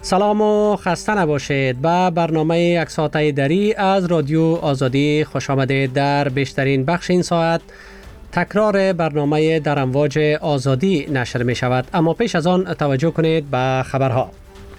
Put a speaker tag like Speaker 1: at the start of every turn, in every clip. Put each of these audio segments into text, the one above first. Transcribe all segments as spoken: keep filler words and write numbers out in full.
Speaker 1: سلام و خسته نباشید. به برنامه یک ساعته دری از رادیو آزادی خوش آمدید. در بیشترین بخش این ساعت تکرار برنامه در امواج آزادی نشر می شود، اما پیش از آن توجه کنید به خبرها.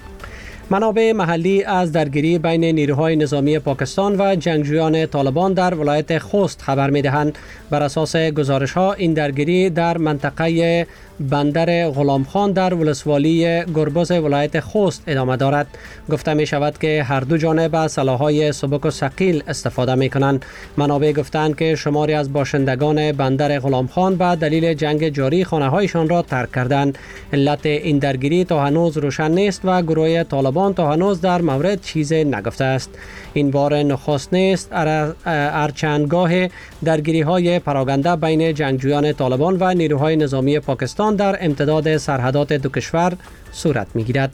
Speaker 1: منابع محلی از درگیری بین نیروهای نظامی پاکستان و جنگجویان طالبان در ولایت خوست خبر می دهند. بر اساس گزارش ها این درگیری در منطقه بندر غلام خان در ولسوالی گربز ولایت خوست ادامه دارد. گفته می شود که هر دو جانب از سلاح‌های سبک و ثقیل استفاده می کنند. منابع گفتند که شماری از باشندگان بندر غلام خان به دلیل جنگ جاری خانه هایشان را ترک کردند. علت این درگیری تا هنوز روشن نیست و گروه طالبان تا هنوز در مورد چیزی نگفته است. این بار نخست نیست ارچندگاه درگیری های پراگنده بین جنگجویان طالبان و نیروهای نظامی پاکستان در امتداد سرحدات دو کشور صورت می‌گیرد.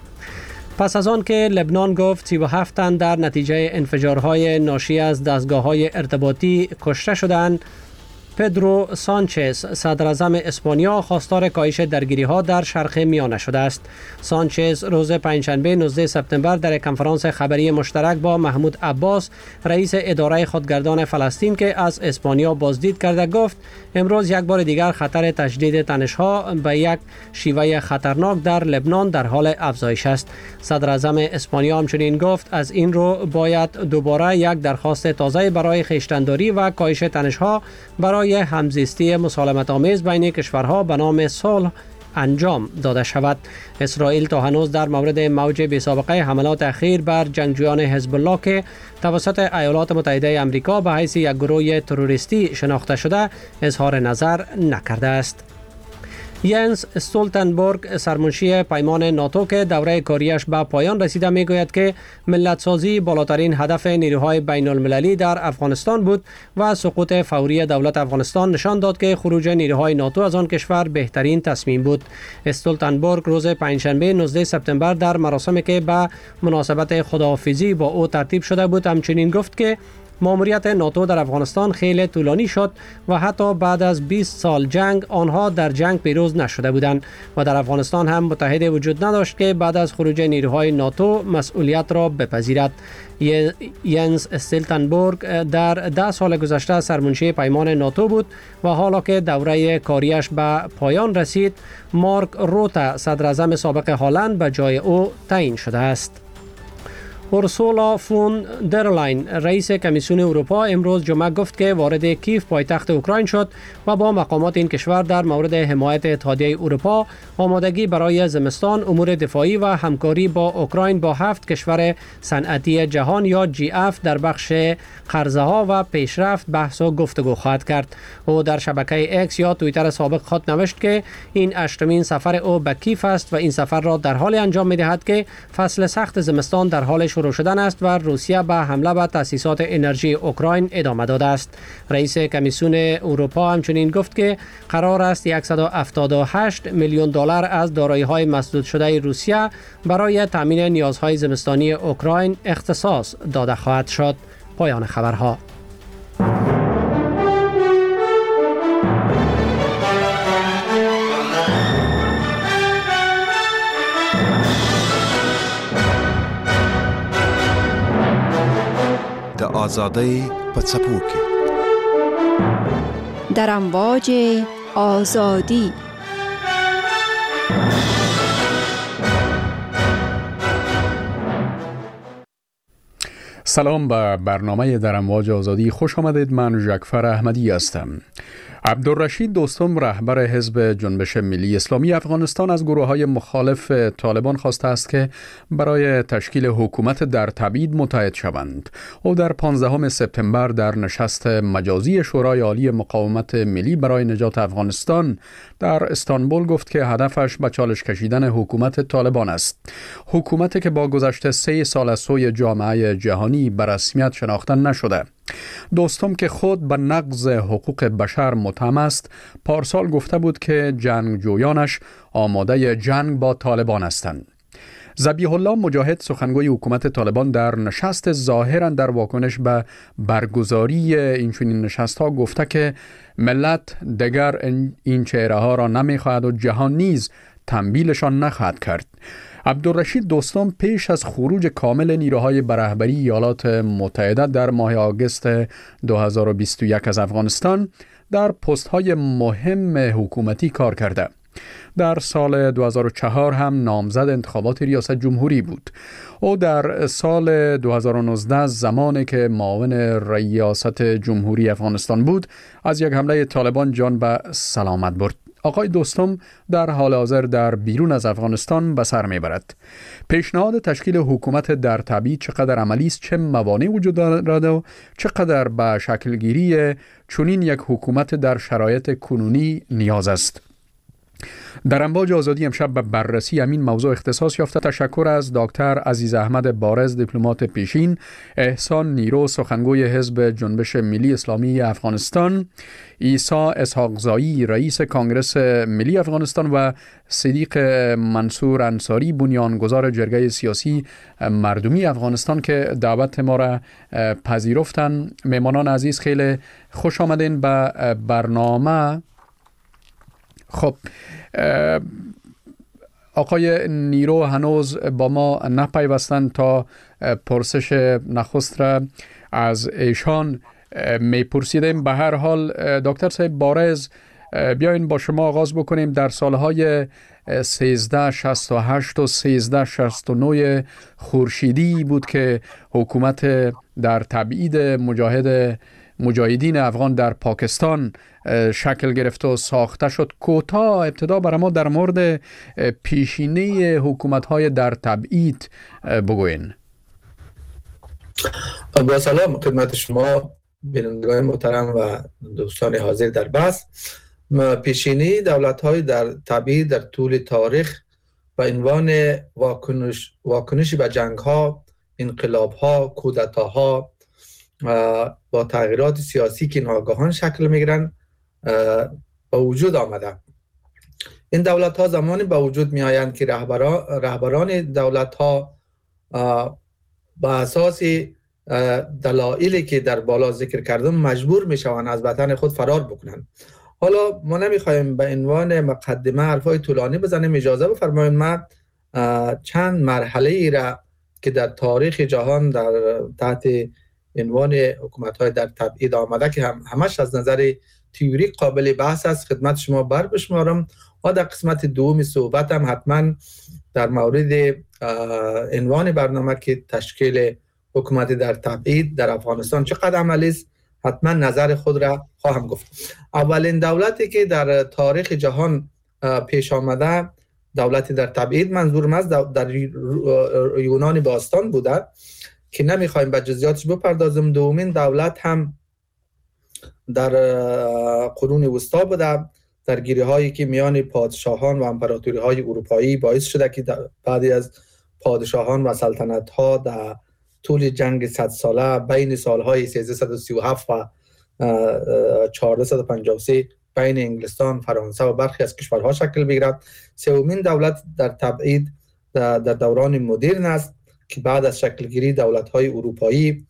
Speaker 1: پس از آن که لبنان گفت سی و هفت تن در نتیجه انفجارهای ناشی از دستگاه‌های ارتباطی کشته شدند، پدرو سانچز صدر اعظم اسپانیا خواستار کاهش درگیری‌ها در شرق میانه شده است. سانچز روز پنجشنبه نوزده سپتامبر در کنفرانس خبری مشترک با محمود عباس رئیس اداره خودگردان فلسطین که از اسپانیا بازدید کرده گفت امروز یک بار دیگر خطر تجدید تنش‌ها به یک شیوه خطرناک در لبنان در حال افزایش است. صدر اعظم اسپانیا همچنین گفت از این رو باید دوباره یک درخواست تازه برای خویشتن‌داری و کاهش تنش‌ها برای همزیستی مسالمت آمیز بین کشورها به نام صلح انجام داده شود. اسرائیل تا هنوز در مورد موج بی‌سابقه حملات اخیر بر جنگجویان حزب الله که توسط ایالات متحده آمریکا به حیث یک گروه تروریستی شناخته شده اظهار نظر نکرده است. ینس استولتنبرگ سرمنشی پیمان ناتو که دوره کاریش به پایان رسیده میگوید که ملت سازی بالاترین هدف نیروهای بین المللی در افغانستان بود و سقوط فوری دولت افغانستان نشان داد که خروج نیروهای ناتو از آن کشور بهترین تصمیم بود. استولتنبرگ روز پنجشنبه نوزده سپتامبر در مراسمی که به مناسبت خداحافظی با او ترتیب شده بود همچنین گفت که ماموریت ناتو در افغانستان خیلی طولانی شد و حتی بعد از بیست سال جنگ آنها در جنگ پیروز نشده بودند و در افغانستان هم متحد وجود نداشت که بعد از خروج نیروهای ناتو مسئولیت را بپذیرد. ینس استولتنبرگ در ده سال گذشته سرمنشی پیمان ناتو بود و حالا که دوره کاریش به پایان رسید مارک روتا صدر اعظم سابق هلند به جای او تعیین شده است. اورسولا فون در لاین رئیس کمیسیون اروپا امروز جمعه گفت که وارد کیف پایتخت اوکراین شد و با مقامات این کشور در مورد حمایت اتحادیه اروپا، آمادگی برای زمستان، امور دفاعی و همکاری با اوکراین با هفت کشور صنعتی جهان یا جی اف در بخش قرضه ها و پیشرفت بحث و گفتگو خواهد کرد. او در شبکه اکس یا توییتر سابق خود نوشت که این هشتمین سفر او به کیف است و این سفر را در حال انجام می‌دهد که فصل سخت زمستان در حال شروع شدن است و روسیه به حمله به تأسیسات انرژی اوکراین ادامه داده است. رئیس کمیسیون اروپا همچنین گفت که قرار است صد و هفتاد و هشت میلیون دلار از دارایی‌های مسدود شده روسیه برای تامین نیازهای زمستانی اوکراین اختصاص داده خواهد شد. پایان خبرها.
Speaker 2: د آزادۍ په څپو کې
Speaker 3: در امواج آزادی.
Speaker 4: سلام به برنامه در امواج آزادی خوش آمدید. من ژکفر احمدی هستم. عبدالرشید دوستم رهبر حزب جنبش ملی اسلامی افغانستان از گروه‌های مخالف طالبان خواسته است که برای تشکیل حکومت در تبعید متحد شوند. او در پانزدهم سپتامبر در نشست مجازی شورای عالی مقاومت ملی برای نجات افغانستان در استانبول گفت که هدفش به چالش کشیدن حکومت طالبان است. حکومتی که با گذشت سه سال از سوی جامعه جهانی به رسمیت شناخته نشده. دوستم که خود به نقض حقوق بشر متهم است، پارسال گفته بود که جنگجویانش آماده جنگ با طالبان هستند. ذبیح الله مجاهد سخنگوی حکومت طالبان در نشست ظاهرا در واکنش به برگزاری این چنین نشست ها گفته که ملت دیگر این چهره ها را نمی خواهد و جهان نیز تنبیلشان نخواهد کرد. عبدالرشید دوستم پیش از خروج کامل نیروهای به رهبری ایالات متحده در ماه آگوست دو هزار و بیست و یک از افغانستان در پست‌های مهم حکومتی کار کرده. در سال دو هزار و چهار هم نامزد انتخابات ریاست جمهوری بود. او در سال دو هزار و نوزده زمانی که معاون ریاست جمهوری افغانستان بود از یک حمله طالبان جان به سلامت برد. آقای دوستم در حال حاضر در بیرون از افغانستان به سر میبرد. پیشنهاد تشکیل حکومت در تبعید چقدر عملی است، چه موانع وجود دارد و چقدر به شکلگیری چنین یک حکومت در شرایط کنونی نیاز است؟ در امواج آزادی امشب به بررسی همین موضوع اختصاص یافته تشکر از دکتر عزیز احمد بارز، دیپلمات پیشین، احسان نیرو، سخنگوی حزب جنبش ملی اسلامی افغانستان، عیسی اسحاقزایی، رئیس کانگرس ملی افغانستان و صدیق منصور انصاری، بنیانگذار جرگه سیاسی مردمی افغانستان که دعوت ما را پذیرفتن. مهمانان عزیز خیلی خوش آمدین به برنامه. خب آقای نیرو هنوز با ما نپیوستند تا پرسش نخست را از ایشان میپرسیدیم. به هر حال دکتر صاحب بارز، بیاین با شما آغاز بکنیم. در سالهای سیزده شصت و هشت و سیزده شصت و نه خورشیدی بود که حکومت در تبعید مجاهد مجاهدین افغان در پاکستان شکل گرفت و ساخته شد. کوتاه ابتدا برای ما در مورد پیشینه حکومت‌های در تبعید بگوین.
Speaker 5: با سلام خدمت شما بینندگان محترم و دوستان حاضر در بحث. پیشینه دولت‌های در تبعید در طول تاریخ به عنوان واکنش واکنش به جنگ‌ها، انقلاب‌ها، کودتاها با تغییرات سیاسی که ناگهان شکل میگیرن به وجود آمده. این دولت ها زمانی به وجود می آیند که رهبران رهبران دولت ها به اساس دلایلی که در بالا ذکر کردم مجبور می شوند از وطن خود فرار بکنند. حالا ما نمی خواهیم به عنوان مقدمه حرفای طولانی بزنیم. اجازه بفرمایید من چند مرحله ای را که در تاریخ جهان در تحت عنوان حکومت‌های در تبعید آمده که هم همش از نظر تئوری قابل بحث است خدمت شما بر بشمارم و در قسمت دوم صحبتم حتما در مورد عنوان برنامه که تشکیل حکومت در تبعید در افغانستان چقدر عملی است حتما نظر خود را خواهم گفت. اولین دولتی که در تاریخ جهان پیش آمده دولتی در تبعید منظورم است در یونان باستان بوده که نمیخوایم به جزئیاتش بپردازم. دومین دولت هم در قرون وسطا بوده، در گیری هایی که میان پادشاهان و امپراتوری های اروپایی باعث شده که بعضی از پادشاهان و سلطنت ها در طول جنگ صد ساله بین سالهای سیزده و سی و هفت و چهارصد و پنجاه و سه بین انگلستان، فرانسه و برخی از کشورها شکل بگیرد. سومین دولت در تبعید در دوران مدرن است که بعد از شکلگیری دولت‌های اروپایی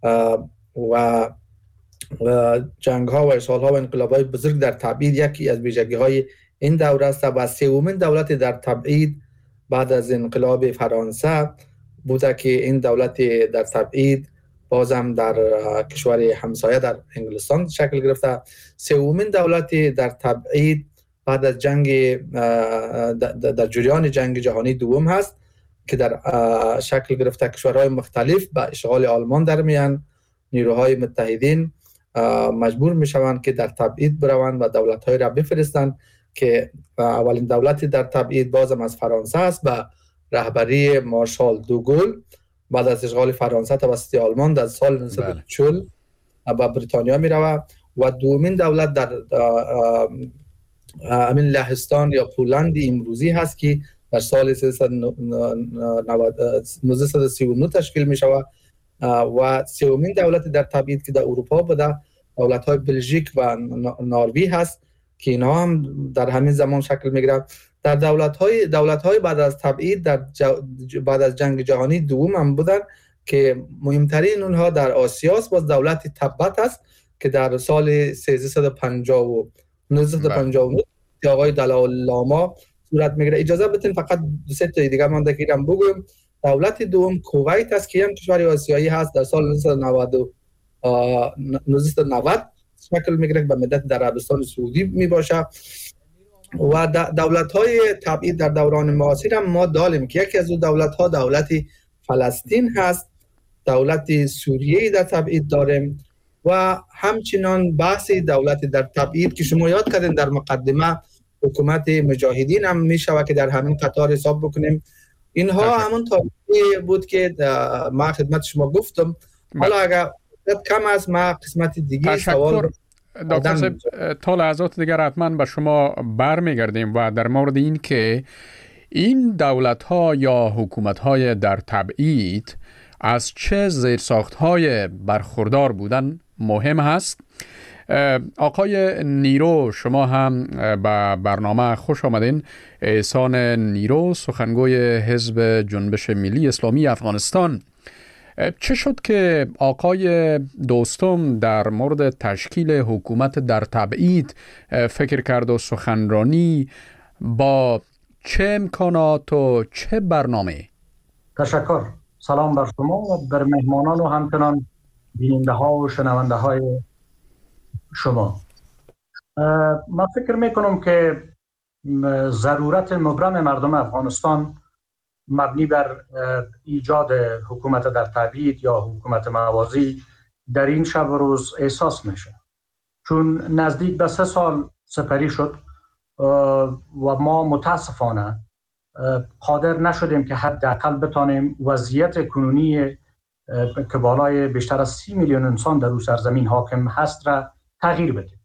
Speaker 5: و جنگ‌ها و اشغال‌ها و انقلاب‌های بزرگ در تبعید یکی از ویژگی‌های این دوره است. و سومین دولت در تبعید بعد از انقلاب فرانسه بوده که این دولت در تبعید بازم در کشور همسایه در انگلستان شکل گرفته. سومین دولت در تبعید بعد از جنگ در جریان جنگ جهانی دوم هست که در شکل گرفته کشورهای مختلف با اشغال آلمان در میان نیروهای متحدین مجبور می شوند که در تبعید بروند و دولت‌های را بفرستند که اولین دولت در تبعید بازم از فرانسه است با رهبری مارشال دوگل بعد از اشغال فرانسه توسط آلمان در سال نوزده چهل به بریتانیا می رود. و دومین دولت در همین لهستان یا پولند امروزی هست که در سال سیصد و سی و نه تشکیل می شود. و سومین دولت در تبعید که در اروپا بوده دولت‌های بلژیک و نروژ هست که اینها هم در همین زمان شکل می‌گیرند. در دولت‌های دولت‌های بعد از تبعید در ج... بعد از جنگ جهانی دوم هم بودن که مهمترین اونها در آسیا است. باز دولت تبت است که در سال سیصد و پنجاه و نه آقای دلال لاما صورت میگیره. اجازه بدین فقط دو سه تا دیگه مونده که هم بگم. دولت دوم کویت است که هم کشور آسیایی هست. در سال نوزده نود شکل میگیره به مدت در عربستان سعودی میباشه و دولت های تبعید در دوران معاصر هم ما داریم که یکی از اون دولت ها دولت فلسطین هست، دولت سوریه در تبعید داریم و همچنان بحث دولت در تبعید که شما یاد کردین در مقدمه حکومت مجاهدین هم میشه که در همین قطار حساب بکنیم. اینها همون تاریخی بود که ما خدمت شما گفتم. حالا اگر کم است ما قسمت دیگه سوال
Speaker 4: دکتر صاحب تا لحظات دیگر حتما به شما برمیگردیم و در مورد این که این دولت ها یا حکومت های در تبعید از چه زیرساخت های برخوردار بودن مهم هست. آقای نیرو شما هم به برنامه خوش آمدین. احسان نیرو سخنگوی حزب جنبش ملی اسلامی افغانستان، چه شد که آقای دوستم در مورد تشکیل حکومت در تبعید فکر کرد و سخنرانی با چه امکانات و چه برنامه؟
Speaker 6: تشکر. سلام بر شما و بر مهمانان و همچنان بیننده ها و شنونده های شما. من فکر میکنم که ضرورت مبرم مردم افغانستان مبنی بر ایجاد حکومت در تبعید یا حکومت موازی در این شب و روز احساس میشه، چون نزدیک به سه سال سپری شد و ما متاسفانه قادر نشدیم که حداقل بتانیم وضعیت کنونی که بالای بیشتر از سی میلیون انسان در روی سرزمین حاکم هست را تغییر بدیم.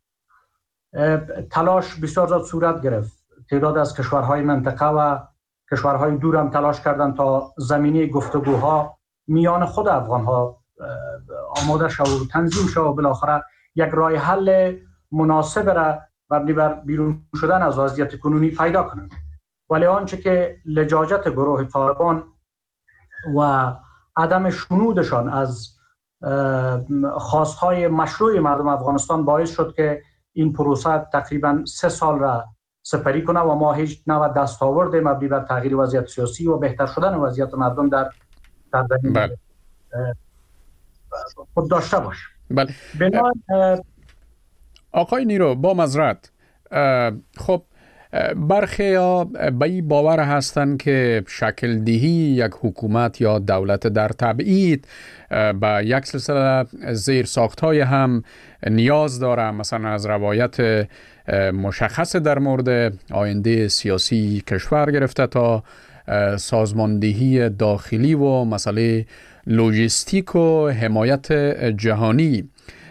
Speaker 6: تلاش بسیار زیاد صورت گرفت. تعداد از کشورهای منطقه و کشورهای دور هم تلاش کردند تا زمینه گفتگوها میان خود افغانها آماده شد و تنظیم شد و بالاخره یک راه حل مناسب را مبنی بر بیرون شدن از وضعیت کنونی پیدا کنند. ولی آنچه که لجاجت گروه طالبان و عدم شنودشان از خواستهای مشروع مردم افغانستان باعث شد که این پروسه تقریبا سه سال را سپری کنه و ما هیچ نوع دستاورد مبنی بر تغییر وضعیت سیاسی و بهتر شدن وضعیت مردم در سرزمین خود داشته باشیم.
Speaker 4: بله.
Speaker 6: بنا...
Speaker 4: آقای نیرو با معذرت، خب برخی ها به این باور هستند که شکل دهی یک حکومت یا دولت در تبعید به یک سلسله زیر ساختهای هم نیاز داره، مثلا از روایت مشخص در مورد آینده سیاسی کشور گرفته تا سازماندهی داخلی و مسئله لوجستیک و حمایت جهانی.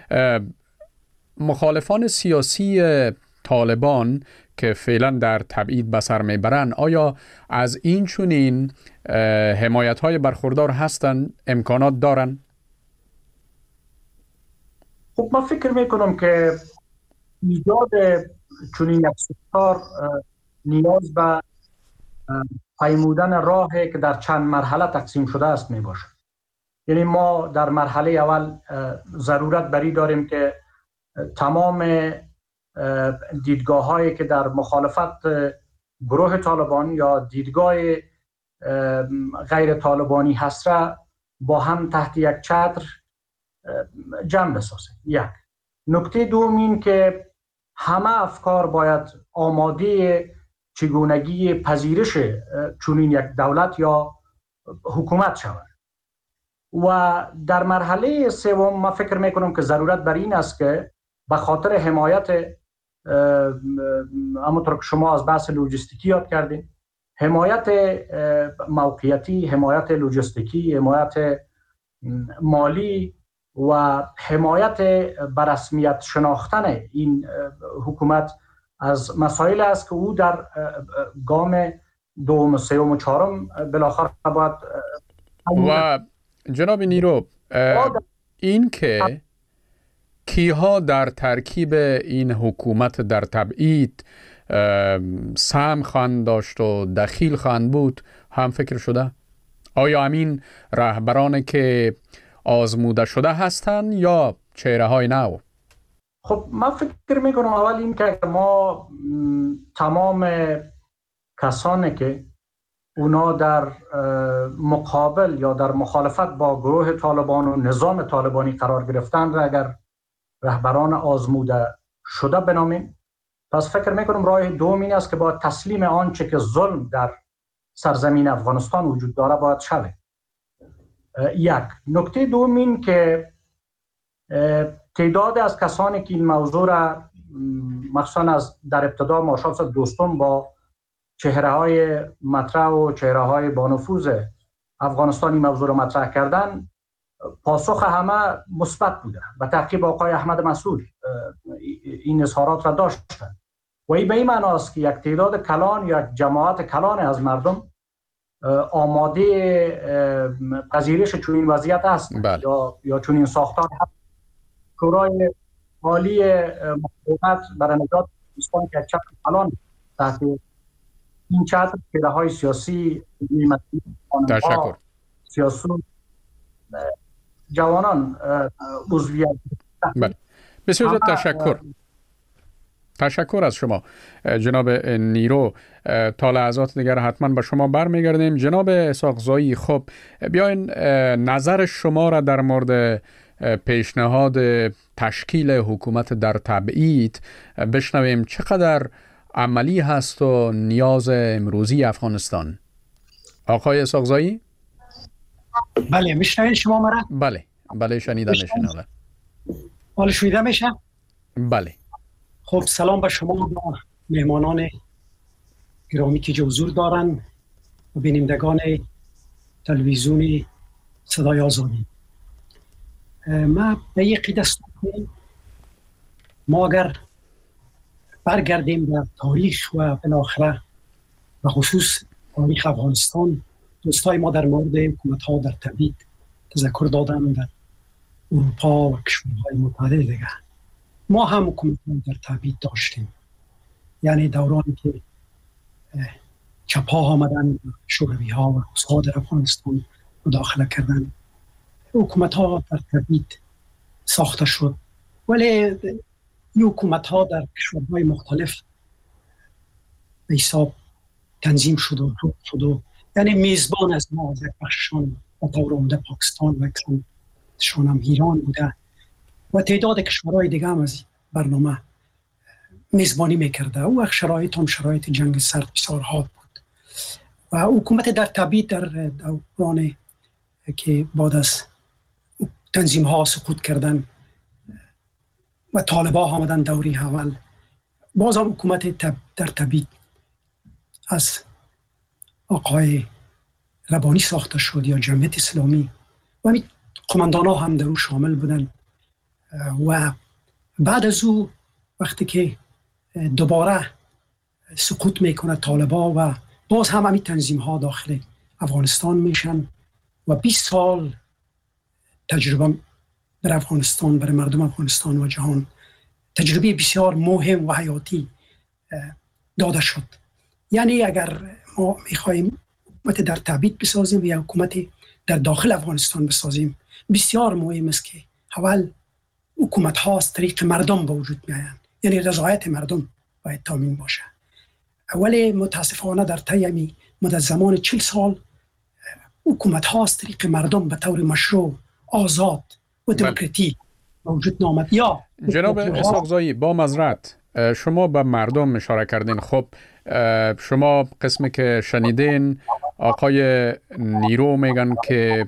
Speaker 4: مخالفان سیاسی طالبان که فعلا در تبعید به سر میبرن، آیا از این چنین حمایت های برخوردار هستند؟ امکانات دارن؟
Speaker 6: خب من فکر میکنم که ایجاد چنین یک ساختار نیاز به پیمودن راهی که در چند مرحله تقسیم شده است می باشد. یعنی ما در مرحله اول ضرورت بری داریم که تمام دیدگاه هایی که در مخالفت گروه طالبان یا دیدگاه غیر طالبانی هست را با هم تحت یک چتر جمع بسازیم. یک نکته دوم این که همه افکار باید آماده چگونگی پذیرش چنین یک دولت یا حکومت شود. و در مرحله سوم من فکر میکنم که ضرورت بر این است که به خاطر حمایت، همونطور که شما از بحث لوجستیکی یاد کردین، حمایت موقعیتی، حمایت لوجستیکی، حمایت مالی و حمایت بر رسمیت شناختن این حکومت از مسائل است که او در گام دوم، سوم و چهارم بالاخره باید.
Speaker 4: و جناب نیرو، این که کیها در ترکیب این حکومت در تبعید سهم خواهند داشت و دخیل خواهند بود هم فکر شده؟ آیا همین رهبرانی که آزموده شده هستند یا چهره های نو؟
Speaker 6: خب من فکر میکنم اول این که ما تمام کسانی که اونا در مقابل یا در مخالفت با گروه طالبان و نظام طالبانی قرار گرفتن را اگر رهبران آزموده شده بنامیم، پس فکر میکنم راه دوم این است که باید تسلیم آنچه که ظلم در سرزمین افغانستان وجود داره باید شود. یک نکته دوم این که تعداد از کسانی که این موضوع را مخصوصا از در ابتدا ماشاءالله دوستم با چهره های مطرح و چهره های با نفوذ افغانستانی موضوع را مطرح کردن، پاسخ همه مثبت بوده و تعقیب آقای احمد مسعود این اظهارات را داشتند و این به این معناست که یک تعداد کلان یا یک جماعت کلان از مردم آماده پذیرش چنین وضعیت است یا یا چنین ساختار هست. شورای عالی مقاومت برای نجات افغانستان که چپ کلان تحت این چتر چهره‌های سیاسی
Speaker 4: تشکر
Speaker 6: سیاسی جوانان عضویت.
Speaker 4: بسیار زیاد تشکر. تشکر از شما جناب نیرو. تا لحظات دیگر حتما به شما برمیگردیم. جناب اسحاقزایی، خب بیاین نظر شما را در مورد پیشنهاد تشکیل حکومت در تبعید بشنویم. چقدر عملی هست و نیاز امروزی افغانستان؟ آقای اسحاقزایی؟
Speaker 7: بله میشنوید شما مرا؟
Speaker 4: بله بله شنیده میشنوه.
Speaker 7: حال شنیده میشه؟
Speaker 4: بله.
Speaker 7: خب سلام به شما و مهمانان گرامی که حضور دارن و بینندگان تلویزیون صدای آزادی. ما به یک قید است ما اگر برگردیم به تاریخ و بالاخره و خصوص تاریخ افغانستان، دوستای ما در مورد حکومت ها در تبعید تذکر دادن در اروپا و کشورهای متعدد دیگه. ما هم حکومت ها در تبعید داشتیم، یعنی دورانی که چپ ها آمدن، شوروی ها و روس ها در افغانستان مداخله کردن، حکومت ها در تبعید ساخته شد. ولی این حکومت ها در کشورهای مختلف به حساب تنظیم شد و روح شد و یعنی میزبان از ما از یک بخششان و طور عمده پاکستان و اکثرشان هم ایران بوده و تعداد کشورهای دیگه هم از برنامه میزبانی میکرده. او وقت شرایط هم شرایط جنگ سرد بسیار حاد بود و حکومت در تبعید در دوران که بعد از تنظیم ها سقوط کردن و طالبان آمدن دوری اول، باز هم حکومت تب در تبعید از آقای ربانی ساخته شد یا جمعیت اسلامی و همین قماندان ها هم در او شامل بودن. و بعد از او وقتی که دوباره سقوط میکنه طالبان و باز هم همین تنظیم ها داخل افغانستان میشن و بیست سال تجربه در افغانستان برای مردم افغانستان و جهان تجربه بسیار مهم و حیاتی داده شد. یعنی اگر ما میخوایم حکومت در تبعید بسازیم یا حکومت در داخل افغانستان بسازیم، بسیار مهم است که اول حکومت ها از طریق مردم به وجود میآیند، یعنی رضایت مردم باید تامین باشه. ولی متاسفانه در طی مدت زمان چهل سال حکومت ها از طریق مردم به طور مشروع، آزاد و دموکراتیک وجود نامد. یا
Speaker 4: جناب اسحاقزایی، با معذرت شما به مردم اشاره کردین. خب شما قسمی که شنیدین آقای نیرو میگن که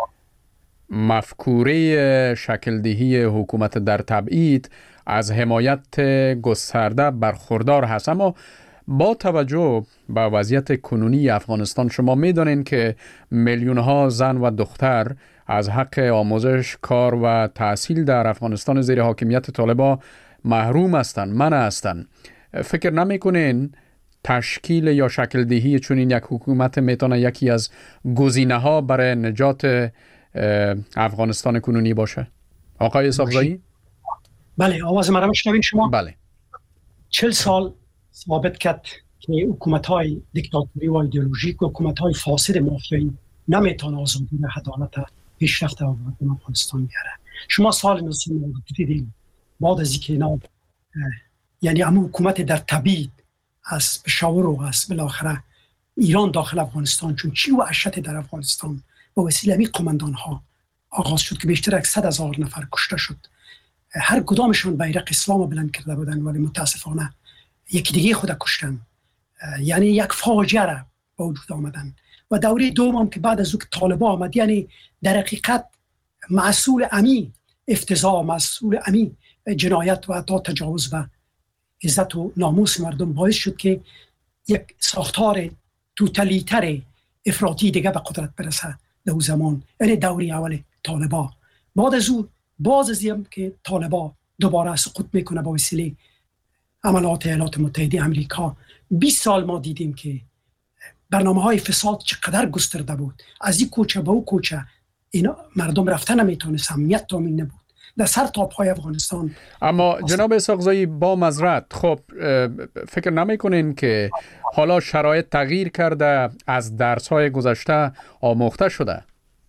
Speaker 4: مفکوره شکل دهی حکومت در تبعید از حمایت گسترده برخوردار هست، اما با توجه به وضعیت کنونی افغانستان شما میدونین که میلیون ها زن و دختر از حق آموزش، کار و تحصیل در افغانستان زیر حاکمیت طالبان محروم هستند، منع هستند. فکر نمیکنین تشکیل یا شکل دهی چون این یک حکومت میتونه یکی از گزینه ها برای نجات افغانستان کنونی باشه؟ آقای اسحاقزایی؟
Speaker 7: بله، آواز مرا میشنوین شما؟
Speaker 4: بله.
Speaker 7: چهل سال ثابت کرد که حکومت‌های دیکتاتوری و ایدئولوژیک و حکومت‌های فاسد مافیایی نمیتونه آزادی و عدالت پیشرفت افغانستان بیاره. شما سال نوزده نود دیدین بعد از اینکه اینا یعنی همون حکومت در تبعید از پشاور و از بالاخره ایران داخل افغانستان، چون چی و وحشت در افغانستان با وسیله می قماندان ها آغاز شد که بیشتر از صد هزار نفر کشته شد. هر کدامشون بیرق اسلام بلند کرده بودن ولی متاسفانه یکی دیگه خود کشتن. یعنی یک فاجعه را با وجود آمدن. و دوره دوم هم که بعد از او که طالبان آمد، یعنی در حقیقت مسئول امی افتضاح، مسئول امی جنایت و حتی تجاوز و عزت و ناموس مردم باعث شد که یک ساختار توتالیتر افراطی دیگه به قدرت برسه در اون زمان، یعنی دوره اول طالبان. بعد از او باز از این که طالبان دوباره سقوط میکنه با وسیله عملات ایالات متحده امریکا. بیست سال ما دیدیم که برنامه های فساد چقدر گسترده بود، از این کوچه به او کوچه اینا مردم رفتن نمیتونست، امنیت تامین نبود در سر تاپ های افغانستان.
Speaker 4: اما جناب اسحاقزایی با معذرت، خب فکر نمیکنین که حالا شرایط تغییر کرده، از درس های گذشته آموخته شده؟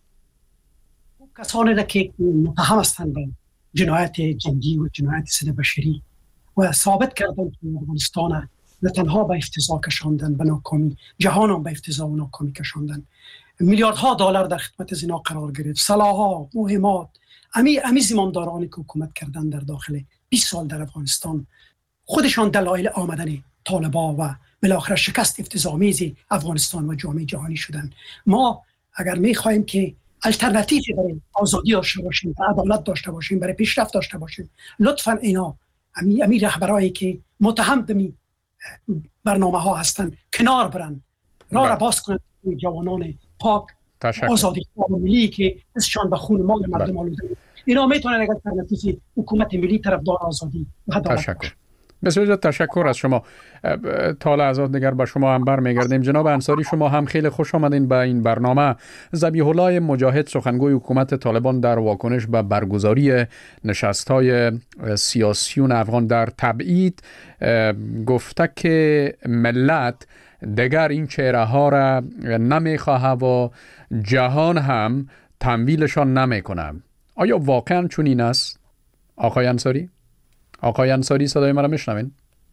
Speaker 7: کسانی را که متهم هستند به جنایت جنگی و جنایت ضد بشری و ثابت کردن که افغانستان نه تنها به افتضاح کشاندن، به ناکامی، جهان هم به افتضاح و ناکامی کشاندن. میلیاردها دلار در خدمت از اینا قرار گرفت، سلاح‌ها، مهمات، امی امی زمامدارانی که حکومت کردن در داخل بیست سال در افغانستان، خودشان دلایل آمدن طالبان و بالاخره شکست افتضاح‌آمیز افغانستان و جامعه جهانی شدن. ما اگر می‌خوایم که الटरनेटिव्ی برای آزادی داشته باشیم، عدالت داشته باشیم، برای پیشرفت داشته باشیم، لطفاً اینا امی امی رهبرایی که متهم به برنامه ها هستن کنار برن، راه را باز کنند جوانان پاک آزادی خواه ملی که دستشان به خون مال مردم آلوده. اینا میتونن اگر الटरनेटिव حکومت ملی طرفدار آزادی و عدالت.
Speaker 4: تشکر. بسیار تشکر از شما. تا لحظات دیگر با شما هم برمیگردیم. جناب انصاری، شما هم خیلی خوش آمدین به این برنامه. ذبیح الله مجاهد، سخنگوی حکومت طالبان، در واکنش به برگزاری نشست‌های سیاسیون افغان در تبعید گفته که ملت دیگر این چهره ها را نمیخواه و جهان هم تمویلشان نمیکنه. آیا واقعا چنین است آقای انصاری؟ آقای انصاری صدای مرا میشنوین؟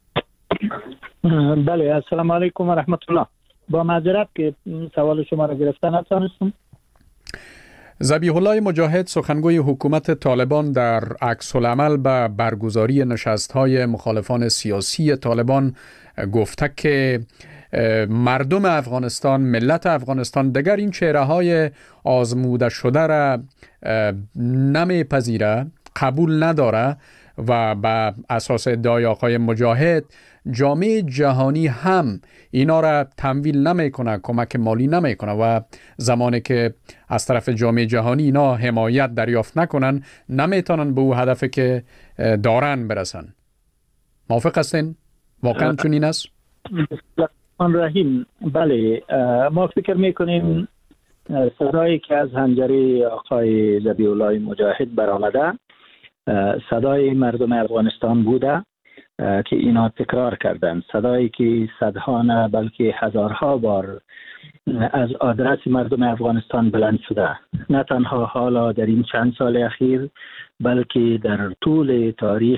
Speaker 8: بله، السلام علیکم و رحمت الله. با معذرت که سوال شما را گرفتن نتونستم.
Speaker 4: ذبیح الله مجاهد، سخنگوی حکومت طالبان، در عکس العمل به برگزاری نشست‌های مخالفان سیاسی طالبان گفته که مردم افغانستان، ملت افغانستان دیگر این چهره‌های آزموده شده را نمیپذیره، قبول نداره و بر اساس ادعای آقای مجاهد جامعه جهانی هم اینا را تمویل نمیکنه، کمک مالی نمیکنه و زمانی که از طرف جامعه جهانی اینا حمایت دریافت نکنن نمیتونن به او هدفی که دارن برسن. موافق هستین؟ واقعا چنین است؟
Speaker 8: رحیم، بله، ما فکر میکنیم صدایی که از حنجره آقای ذبیح الله مجاهد برآمده صدای مردم افغانستان بوده که اینا تکرار کردن، صدایی که صدها نه بلکه هزارها بار از آدرس مردم افغانستان بلند شده، نه تنها حالا در این چند سال اخیر بلکه در طول تاریخ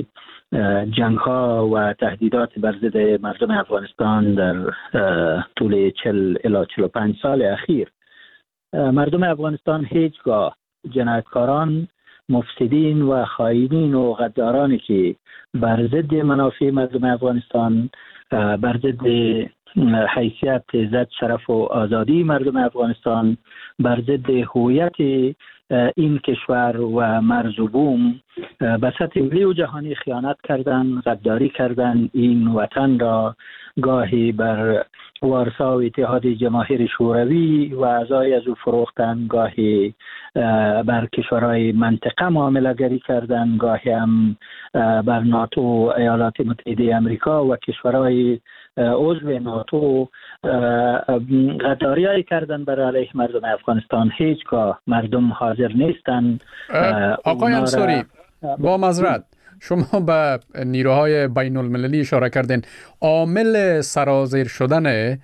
Speaker 8: جنگ ها و تهدیدات بر ضد مردم افغانستان در طول چهل الی چهل و پنج سال اخیر. مردم افغانستان هیچگاه جنایتکاران، مفسدین و خائنین و غدارانی که بر ضد منافع مردم افغانستان، بر ضد حیثیت، عزت، شرف و آزادی مردم افغانستان، بر ضد هویت این کشور و مرز و بوم به سطح ملی و جهانی خیانت کردن، غداری کردن، این وطن را گاهی بر وارسا و اتحاد جماهیر شوروی و اعضای از او فروختن، گاهی بر کشورهای منطقه معامله گری کردن، گاهی هم بر ناتو، ایالات متحده امریکا و کشورهای عضو ناتو غداریایی کردن بر علیه مردم افغانستان. هیچگاه مردم حاضر نیستن.
Speaker 4: آقای انصاری، با معذرت، شما به نیروهای بین المللی اشاره کردین. عامل سرازیر شدن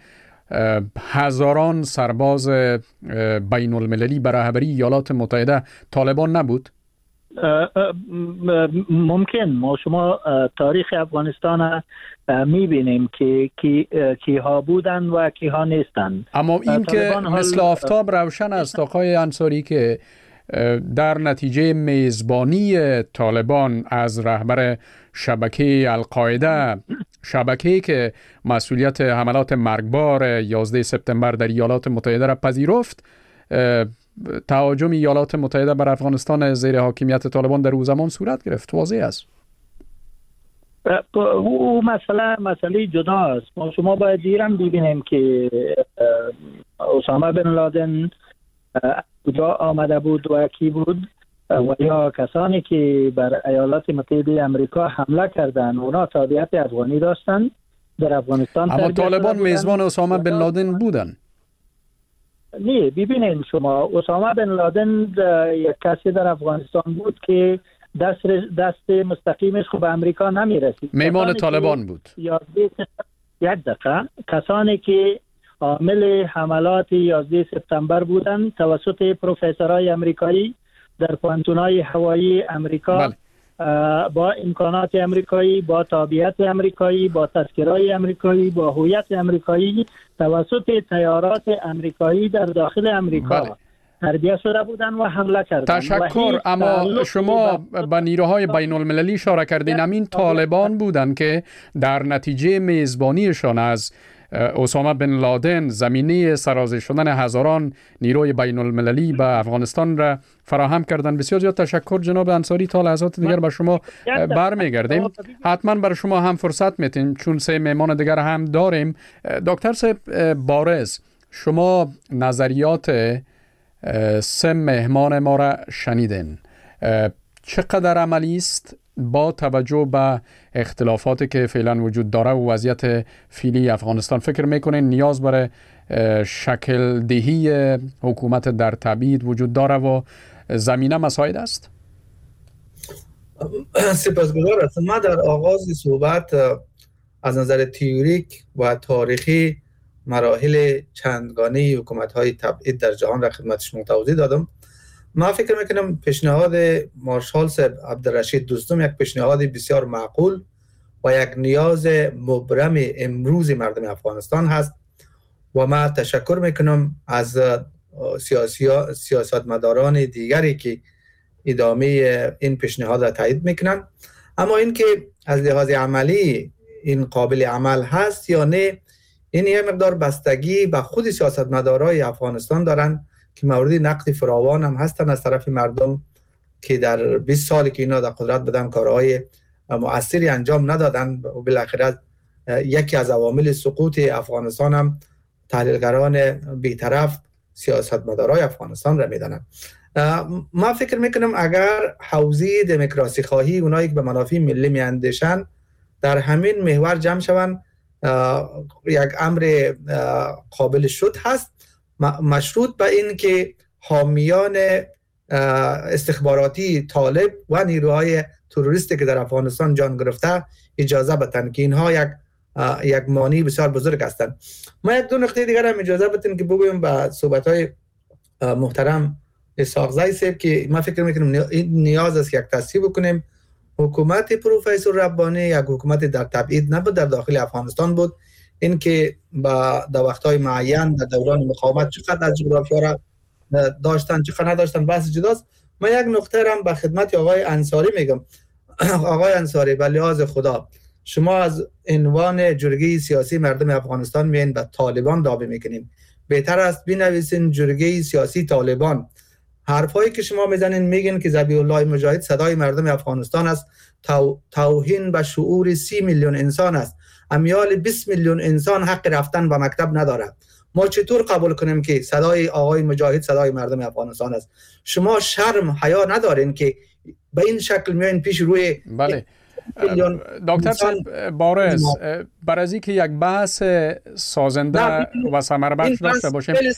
Speaker 4: هزاران سرباز بین المللی بر رهبری ایالات متحده طالبان نبود؟
Speaker 8: ممکن ما شما تاریخ افغانستان میبینیم که کیها بودن و کیها نیستن،
Speaker 4: اما این که مثل آفتاب روشن است آقای انصاری که در نتیجه میزبانی طالبان از رهبر شبکه القاعده، شبکه‌ای که مسئولیت حملات مرگبار یازده سپتامبر در ایالات متحده را پذیرفت، تهاجم ایالات متحده بر افغانستان زیر حاکمیت طالبان در او زمان صورت گرفت. واضح است.
Speaker 8: او مسئله مسئله جدا است. ما شما باید دیرم ببینیم که اسامه بن لادن کجا آمده بود و کی بود و یا کسانی که بر ایالات متحده آمریکا حمله کردند اونا تابعیت افغانی داشتن در افغانستان.
Speaker 4: اما طالبان میزبان اسامه بن لادن بودن.
Speaker 8: نه، ببینید شما، اسامه بن لادن یک کسی در افغانستان بود که دست دست مستقیمش خب به امریکا نمی رسید.
Speaker 4: میمان طالبان بود.
Speaker 8: یک دقیقه کسانی که عامل حملات یازده سپتامبر بودند توسط پروفسورهای امریکایی در پانتونهای هوایی امریکا، بله. با امکانات امریکایی، با تابعیت امریکایی، با تذکرهای امریکایی، با هویت امریکایی توسط تیارات امریکایی در داخل امریکا، بله. تربیت شده بودن و حمله کردن.
Speaker 4: تشکر. اما شما به نیروهای بین المللی اشاره کردین. همین طالبان بودن که در نتیجه میزبانیشان از اسامه بن لادن زمینه سرازیر شدن هزاران نیروی بین المللی به افغانستان را فراهم کردن. بسیار زیاد تشکر جناب انصاری. تا لحظات دیگر به شما برمیگردیم. حتما برای شما هم فرصت میتیم چون سه مهمان دیگر هم داریم. دکتر صاحب بارز، شما نظریات سه مهمان ما را شنیدین. چقدر عملی است با توجه به اختلافاتی که فعلا وجود داره و وضعیت فعلی افغانستان؟ فکر میکنین نیاز برای شکل دهی حکومت در تبعید وجود داره و زمینه مساعد است؟
Speaker 5: سپاسگزار هستم. ما در آغاز صحبت از نظر تئوریک و تاریخی مراحل چندگانه حکومت‌های تبعید در جهان را خدمت شما توضیح دادم. ما فکر میکنم پیشنهاد مارشال صاحب عبدالرشید دوستم یک پیشنهاد بسیار معقول و یک نیاز مبرم امروز مردم افغانستان هست و ما تشکر میکنم از سیاسی سیاستمداران دیگری که ادامه این پیشنهاد را تایید میکنن. اما اینکه از لحاظ عملی این قابل عمل هست یا نه، این یک مقدار بستگی به خود سیاستمدارای افغانستان دارن که مورد نقد فراوان هم هستن از طرف مردم که در بیست سالی که اینا در قدرت بودن کارهای مؤثری انجام ندادن و بالاخره یکی از عوامل سقوط افغانستان هم تحلیلگران بی‌طرف سیاستمدارای افغانستان را میدانن. ما فکر میکنم اگر حوزه دموکراسی خواهی اونایی که به منافع ملی میاندیشن در همین محور جمع شوند، یک امر قابل شد هست، مشروط به این که حامیان استخباراتی طالب و نیروهای تروریستی که در افغانستان جان گرفته اجازه بدن که اینها یک یک مانع بسیار بزرگ هستند. ما یک دو نکته دیگر هم اجازه بدین که بگویم به صحبت‌های محترم اسحاق زی صاحب که ما فکر می‌کنم نیاز است یک تصحیح بکنیم. حکومت پروفسور ربانی یک حکومت در تبعید نبود، در داخل افغانستان بود. این که با در وقت‌های معین در دوران مقاومت چقدر از جغرافیا را داشتن چقدر نداشتن بحث جداست. من یک نکته را به خدمت آقای انصاری میگم. آقای انصاری، به لحاظ خدا شما از عنوان جرگه سیاسی مردم افغانستان میین به طالبان دعوی میکنین. بهتر است بنویسین جرگه سیاسی طالبان. حرفایی که شما میزنین میگین که ذبیح الله مجاهد صدای مردم افغانستان است، تو، توهین به شعور سی میلیون انسان است. امیال بیست میلیون انسان حق رفتن به مکتب ندارد. ما چطور قبول کنیم که صدای آقای مجاهد صدای مردم افغانستان است؟ شما شرم حیا ندارین که به این شکل میاین پیش روی
Speaker 4: بله. دکتر صاحب بارز، برای از اینکه یک بحث سازنده و ثمره بخش داشته باشیم،
Speaker 5: این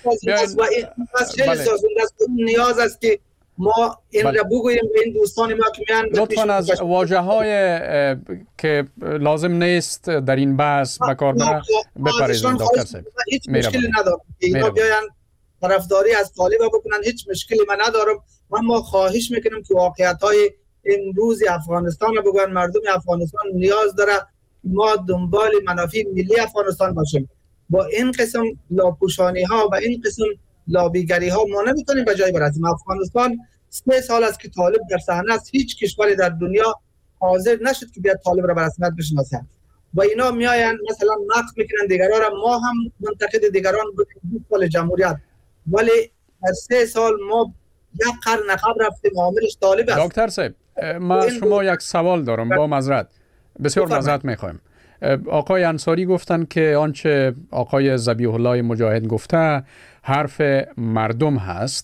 Speaker 5: نیاز است که ما این را بگوییم به این دوستان ما که میان
Speaker 4: لطفاً از واژه‌های که لازم نیست در این بحث به کار بره بپرهیزید. دکتر صاحب
Speaker 5: هیچ مشکلی نداره اینا بیاین طرفداری از طالب بکنن، هیچ مشکلی من ندارم. من ما خواهش میکنم که واقعیت های امروز افغانستان رو بگوین. مردم افغانستان نیاز داره ما دنبال منافع ملی افغانستان باشیم. با این قسم لاپوشانی ها و این قسم لابیگری ها ما نمیتونیم به جای برسیم. افغانستان سه سال است که طالب در صحنه است. هیچ کشوری در دنیا حاضر نشد که بیاد طالب را به رسمیت بشناسه و اینا میاین مثلا نقد میکنن دیگران را. ما هم منتقد دیگران بودیم سال جمهوریت، ولی در سه سال ما یک قرن عقب رفتیم. عاملش طالب است.
Speaker 4: دکتر صاحب، ما شما یک سوال دارم با معذرت، بسیار معذرت میخوایم. آقای انصاری گفتن که آنچه آقای ذبیح الله مجاهد گفته حرف مردم هست.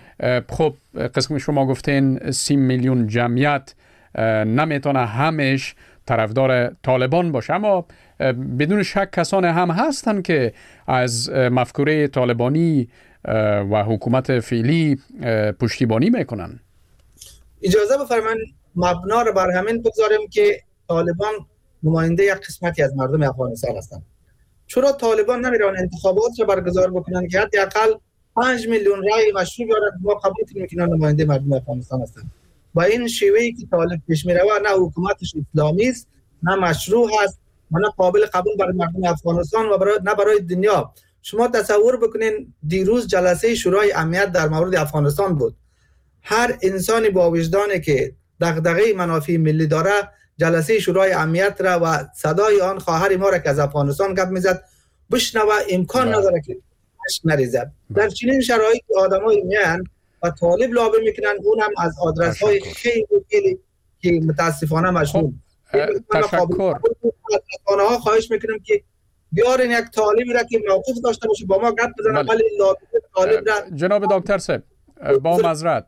Speaker 4: خب قسم شما گفتین سی میلیون جمعیت نمیتونه همش طرفدار طالبان باشه، اما بدون شک کسان هم هستن که از مفکوره طالبانی و حکومت فعلی پشتیبانی میکنن.
Speaker 5: اجازه بفرمایید مبنا رو بر همین بگذاریم که طالبان نماینده یک قسمتی از مردم افغانستان هستند. چرا طالبان نمیرن انتخابات رو برگزار بکنن که حداقل پنج میلیون رای مشروع بیارن؟ ما قبول میکنیم نماینده مردم افغانستان هستند. با این شیوهی که طالب پیش میره نه حکومتش اسلامی است، نه مشروع است، نه قابل قبول برای مردم افغانستان و برای نه برای دنیا. شما تصور بکنین دیروز جلسه شورای امنیت در مورد افغانستان بود. هر انسانی با وجدانی که دغدغه منافع ملی داره جلسه شورای امنیت را و صدای آن خواهر ما را که از افغانستان گپ میزد بشنوه امکان نداره که اشک نریزد. در چنین شرایط آدمای میان و طالب لابی میکنن، اونم از آدرس های خیلی خیلی که متاسفانه مشهور.
Speaker 4: تشکر.
Speaker 5: خانه ها خواهش میکنم که بیارین یک طالبی را که موقف داشته باشه با ما گپ بزنه، ولی لابی طالب را.
Speaker 4: جناب دکتر صاحب با معذرت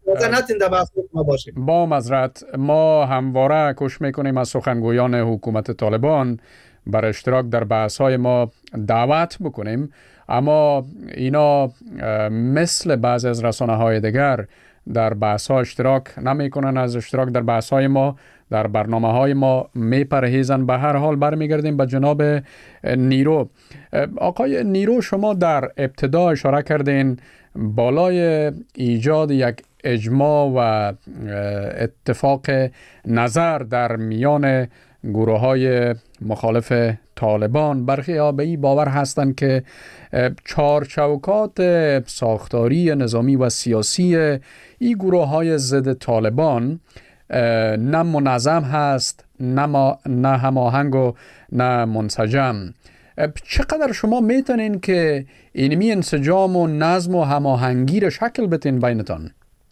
Speaker 4: با معذرت ما همواره کوشش میکنیم از سخنگویان حکومت طالبان بر اشتراک در بحث های ما دعوت بکنیم، اما اینا مثل بعض از رسانه های دیگر در بحث ها اشتراک نمی کنن. از اشتراک در بحث های ما در برنامه های ما می پرهیزن. به هر حال برمیگردیم به جناب نیرو. آقای نیرو، شما در ابتدا اشاره کردین بالای ایجاد یک اجماع و اتفاق نظر در میان گروه های مخالف طالبان، برخی ها به این باور هستند که چارچوکات ساختاری نظامی و سیاسی این گروه های ضد طالبان نه منظم هست، نه, نه هماهنگ و نه منسجم. چقدر شما میتونین که اینمی انسجام و نظم و هماهنگی را شکل بتین بینتان؟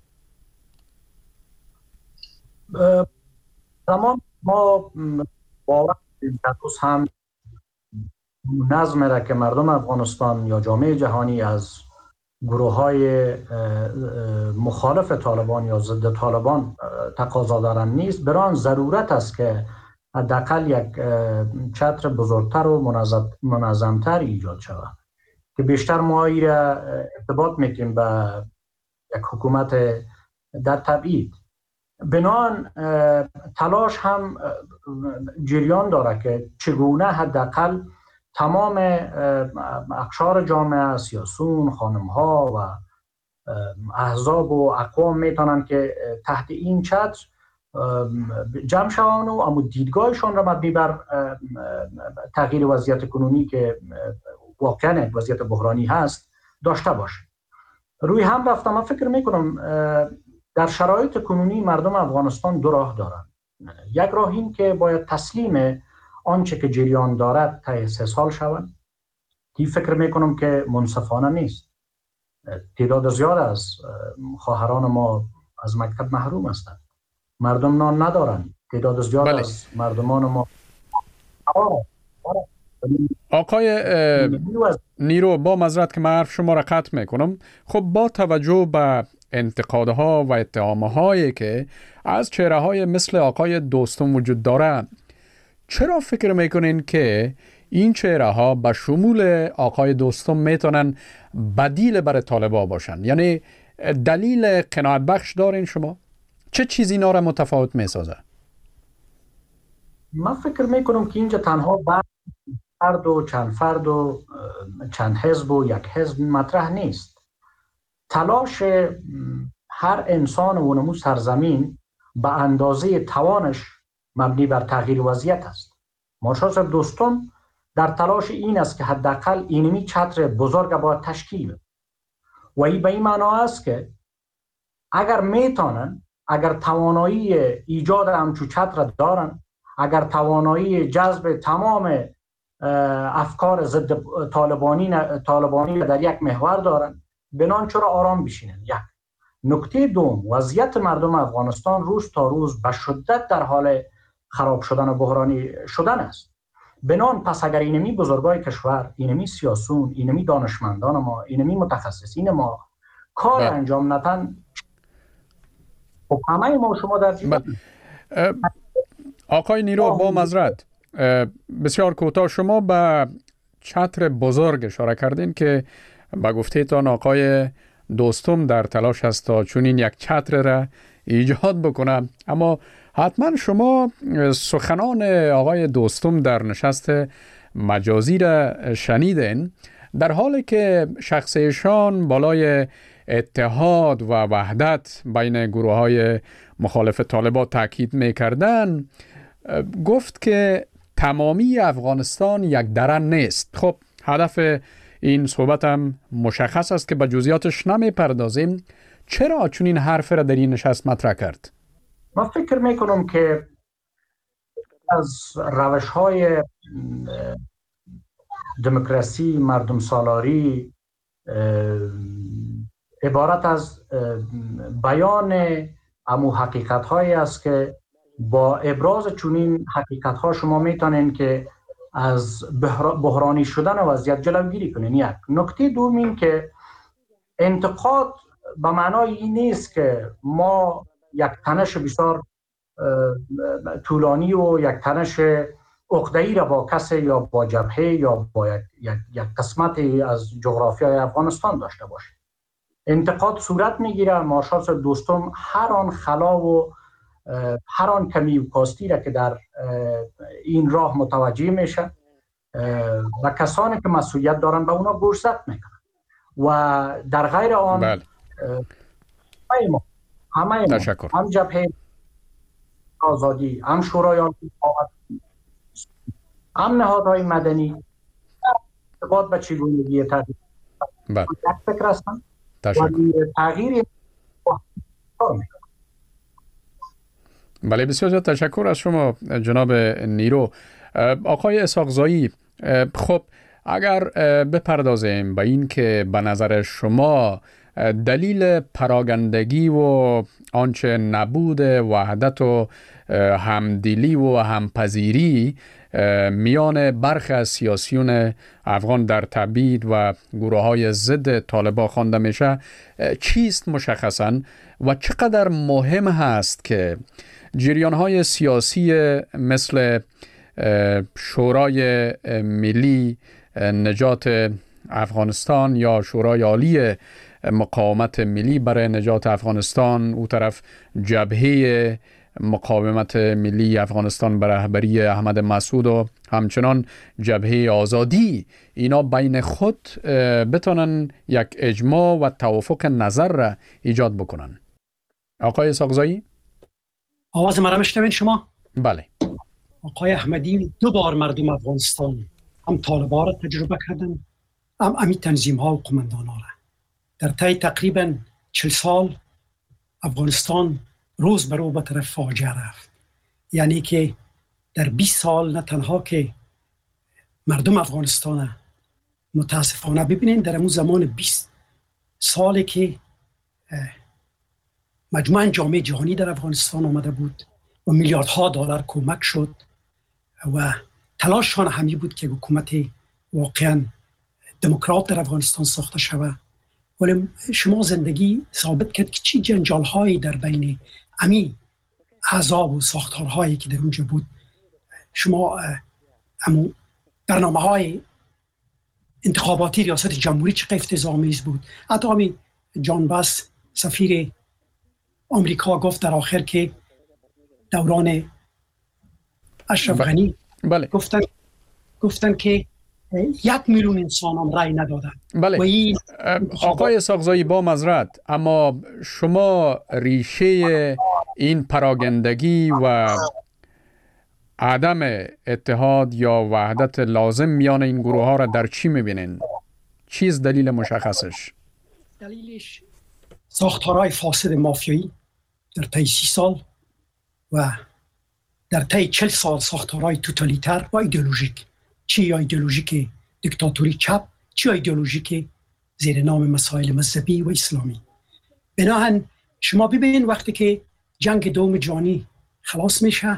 Speaker 6: تمام ما باور داریم که هم نظم را که مردم افغانستان یا جامعه جهانی از گروه های مخالف طالبان یا ضد طالبان تقاضا دارن نیست. برای ضرورت است که حداقل یک چتر بزرگتر و منظم منظمتر ایجاد شود که بیشتر ما را ارتباط میتیم به یک حکومت در تبعید. بنان تلاش هم جریان داره که چگونه حداقل تمام اقشار جامعه، سیاسون، خانم‌ها و احزاب و اقوام میتونن که تحت این چتر جمع شوند و اما دیدگاهشان را مبنی بر تغییر وضعیت کنونی که واقعا وضعیت بحرانی هست داشته باشه. روی هم رفتم. من فکر میکنم در شرایط کنونی مردم افغانستان دو راه دارند. یک راه این که باید تسلیم آنچه که جریان دارد تا سه سال شوند. این فکر میکنم که منصفانه نیست. تعداد زیاد از خواهران ما از مکتب محروم هستند. مردم نان ندارند. تعداد زیاد بله. از مردمان ما
Speaker 4: آقای نیرو، با معذرت که من حرف شما را قطع میکنم. خب با توجه به انتقادها و اتهامهایی که از چهره های مثل آقای دوستم وجود داره، چرا فکر میکنین که این چهره ها به شمول آقای دوستم میتونن بدیل برای طالبان باشن؟ یعنی دلیل قناعت بخش دارین شما؟ چه چیزی اینا را متفاوت میسازه؟
Speaker 6: من فکر میکنم که اینجا تنها فرد و چند فرد و چند حزب و یک حزب مطرح نیست. تلاش هر انسان و نمو سرزمین به اندازه توانش مبنی بر تغییر وضعیت است. مارشال دوستم در تلاش این است که حداقل اینمی چتر بزرگ باید تشکیل و این به این معنا است که اگر میتونن، اگر توانایی ایجاد همچو چتر دارن، اگر توانایی جذب تمام افکار ضد طالبانی طالبانی در یک محور دارن، بنان چرا آرام بشینن؟ یک نکته دوم، وضعیت مردم افغانستان روز تا روز به شدت در حال خراب شدن و بحرانی شدن است. بنان پس اگر اینمی بزرگای کشور، اینمی سیاسون، اینمی دانشمندان ما، اینمی متخصصین ما کار بله. انجام ندن، خب همه ما شما در جیبان.
Speaker 4: آقای نیرو با معذرت بسیار کوتاه، شما به چتر بزرگ اشاره کردین که با گفته تان آقای دوستم در تلاش است تا چون این یک چتر را ایجاد بکنه، اما حتما شما سخنان آقای دوستم در نشست مجازی را شنیدین، در حالی که شخص ایشان بالای اتحاد و وحدت بین گروه های مخالف طالبان تاکید میکردن، گفت که تمامی افغانستان یک درن نیست. خب هدف این صحبت هم مشخص است که به جزئیاتش نمی پردازیم. چرا چون این حرف را در این نشست مطرح کرد؟
Speaker 6: من فکر میکنم که از روش های دموکراسی مردم سالاری عبارت از بیان امو حقیقت هایی است که با ابراز چونین حقیقت ها شما میتونین که از بحرانی شدن وضعیت جلوگیری کنین. یک نکته دوم این که انتقاد به معنای این نیست که ما یک تنش بسیار طولانی و یک تنش عقده‌ای را با کسی یا با جبهه یا با یک, یک, یک قسمت از جغرافیای افغانستان داشته باشیم. انتقاد صورت میگیره. مارشال دوستم هر آن خلا و هر آن کمی و کاستی را که در این راه متوجه میشه و کسانی که مسئولیت دارن به اونا گوشزد میکنن و در غیر آن
Speaker 4: بله.
Speaker 6: همه ما همه ما هم جبهه آزادی، هم شورای عالی، هم نهادهای مدنی ارتباط به چگونگی تغییر
Speaker 4: بله.
Speaker 6: یک فکر هستن و تغییر
Speaker 4: بله. بسیار زیاد تشکر از شما جناب نیرو. آقای اسحاق زایی، خب اگر بپردازیم به این که به نظر شما دلیل پراگندگی و آنچه نبود وحدت و همدلی و همپذیری میان برخی از سیاسیون افغان در تبعید و گروه های ضد طالبان خوانده میشه چیست مشخصاً و چقدر مهم هست که جریان های سیاسی مثل شورای ملی نجات افغانستان یا شورای عالی مقاومت ملی برای نجات افغانستان، او طرف جبهه مقاومت ملی افغانستان به رهبری احمد مسعود و همچنان جبهه آزادی، اینا بین خود بتونن یک اجماع و توافق نظر را ایجاد بکنن. آقای اسحاق زایی،
Speaker 7: آواز مرا میشنوین شما؟
Speaker 4: بله.
Speaker 7: آقای احمدی دو بار مردم افغانستان هم طالبان را تجربه کردن، هم امی تنظیم ها و قماندان ها را. در طی تقریبا چل سال افغانستان روز به رو به طرف فاجعه رفت. یعنی که در بیست سال نه تنها که مردم افغانستان متاسفانه ببینید در اون زمان بیست سالی که مجموعاً جامعه جهانی در افغانستان آمده بود و میلیاردها دلار کمک شد و تلاششان همی بود که حکومت واقعاً دموکرات در افغانستان ساخته شود، ولی شما زندگی ثابت کرد که چی جنجال هایی در بین امی احزاب و ساختارهایی که در اونجا بود. شما امو برنامه های انتخاباتی ریاست جمهوری چه افتضاح‌آمیز بود. حتی امی جان باس سفیر آمریکا گفت در آخر که دوران اشرف غنی
Speaker 4: بله.
Speaker 7: گفتن گفتن که یک میلیون انسان هم رای ندادن.
Speaker 4: بله.
Speaker 7: و این
Speaker 4: آقای اسحاقزایی با معذرت، اما شما ریشه این پراگندگی و عدم اتحاد یا وحدت لازم میان این گروه ها را در چی میبینین؟ چیز دلیل مشخصش؟
Speaker 7: دلیلش ساختارهای فاسد مافیایی در طی سی سال و در طی چل سال ساختارهای توتالیتر و ایدئولوژیک، چی ایدئولوژیک دیکتاتوری چپ، چی ایدئولوژیک زیر نام مسائل مذهبی و اسلامی. بناهن شما ببینید وقتی که جنگ دوم جهانی خلاص میشه،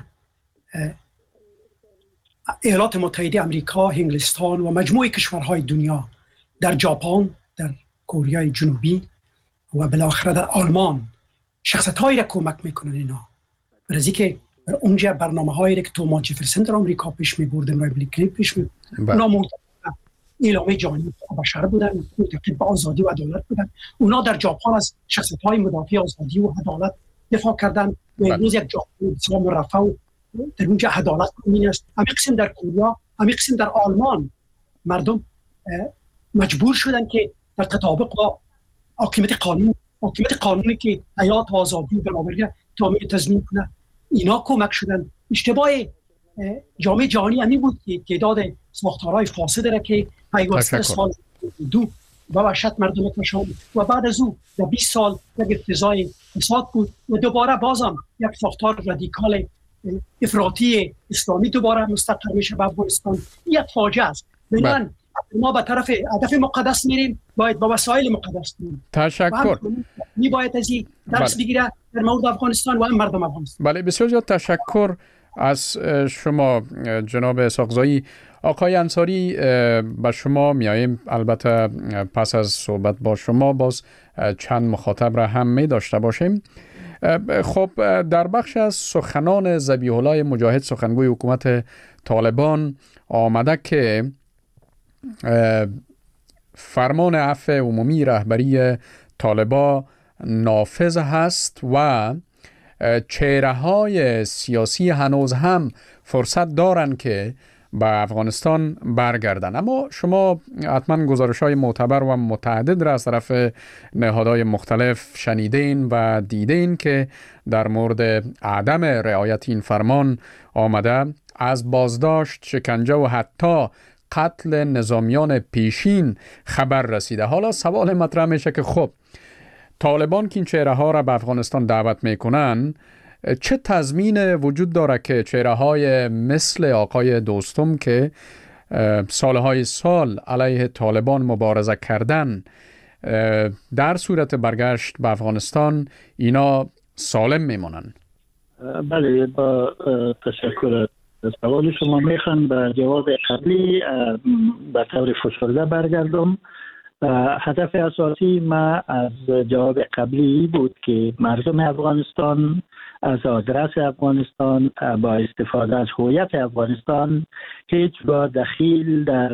Speaker 7: ایالات متحده آمریکا، انگلستان و مجموعه کشورهای دنیا در ژاپن، در کره جنوبی و بالاخره در آلمان شخصیت‌هایی را کمک میکنن اینا. برای که اونجا برنامه‌هایی را که توماس جفرسون در آمریکا پیش می‌بردن و بیل کلینتون پیش می‌بردن، اونا معتقد اعلامیه جهانی بشر بودن، معتقد به آزادی و عدالت بودن. اونا در ژاپن از شخصیت‌های مدافع آزادی و عدالت دفاع کردن و امروز یک جامعه بسیار مرفه و در اونجا عدالت امین است. همین قسم در کره، همین قسم در آلمان مردم مجبور شدن که در تطابق با حاکمیت قانون، حاکمیت قانونی که حیات و آزادی و برابری تامین تضمین کنه، اینا کمک شدن. اشتباه جامعه جهانی همین بود که تعداد ساختارهای فاسد را که پیوسته سال دو و وحشت مردم کشاند و بعد از او در بیست سال یک اقتضای فساد بود و دوباره بازم یک ساختار رادیکال افراطی اسلامی دوباره مستقر میشه به افغانستان. یک فاجعه است. بنابراین ما به طرف هدف مقدس میریم، باید با وسایل مقدس بریم.
Speaker 4: تشکر.
Speaker 7: می باید از این درس بله. بگیره در مورد افغانستان و هم مردم افغانستان.
Speaker 4: بله، بسیار زیاد تشکر از شما جناب اسحاقزایی. آقای انصاری، به شما میاییم. البته پس از صحبت با شما باز چند مخاطب را هم می داشته باشیم. خب در بخش از سخنان ذبیح الله مجاهد، سخنگوی حکومت طالبان، آمده که فرمان عفو عمومی رهبری طالبان نافذ هست و چهره‌های سیاسی هنوز هم فرصت دارن که به افغانستان برگردن. اما شما حتما گزارش‌های معتبر و متعدد را از طرف نهادهای مختلف شنیدین و دیدین که در مورد عدم رعایت این فرمان آمده از بازداشت، شکنجه و حتی قتل نظامیان پیشین خبر رسیده. حالا سوال مطرح میشه که خب طالبان که این چهره ها را به افغانستان دعوت میکنن، چه تضمین وجود داره که چهره های مثل آقای دوستم که سالهای سال علیه طالبان مبارزه کردن، در صورت برگشت به افغانستان اینا سالم میمونن؟
Speaker 8: بله، با تشکر از سوال شما میخوام به جواب قبلی به طور فشرده برگردم. هدف اساسی ما از جواب قبلی بود که مردم افغانستان از آدرس افغانستان با استفاده از هویت افغانستان هیچگاه دخیل در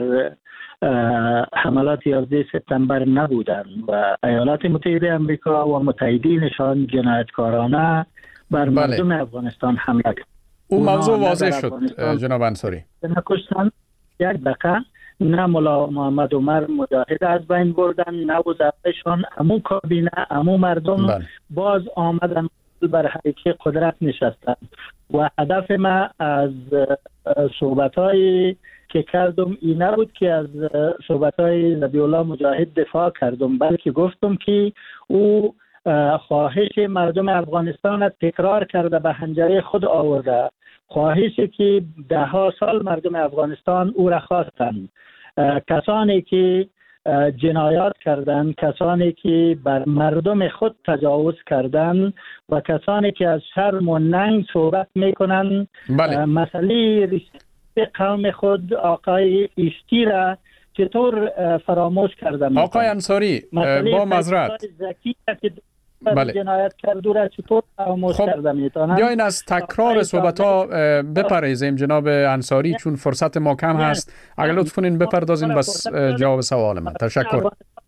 Speaker 8: حملات یازده سپتامبر نبودند و ایالات متحده آمریکا و متحدینشان جنایتکارانه بر مردم بله. افغانستان حمله کرد.
Speaker 4: اون موضوع واضح شد جناب انصاری.
Speaker 8: نکشتن یک دقیقه، نه مولا محمد عمر مجاهد از بین بردن، نه وزراتشان، امو کابینه، امو مردم بله. باز آمدن بر حقیقی قدرت نشستن و هدف ما از صحبت‌های که کردم این نبود که از صحبت‌های ذبیح الله مجاهد دفاع کردم، بلکه گفتم که او خواهش مردم افغانستان تکرار کرده، به حنجره خود آورده، خواهشی که ده ها سال مردم افغانستان او را خواستند. کسانی که جنایات کردند، کسانی که بر مردم خود تجاوز کردند و کسانی که از شرم و ننگ صحبت میکنند، بله. مسئله رشته قوم خود آقای ایشتی را چطور فراموش کردند؟
Speaker 4: آقای انصاری با معذرت
Speaker 8: بله. جنایت کرده را چطور فراموش
Speaker 4: خب
Speaker 8: کرده میتونن؟
Speaker 4: بیاین از تکرار صحبت ها بپرهیزیم جناب انصاری، چون فرصت ما کم هست. اگر لطف کنین بپردازین بس جواب سوال من. تشکر.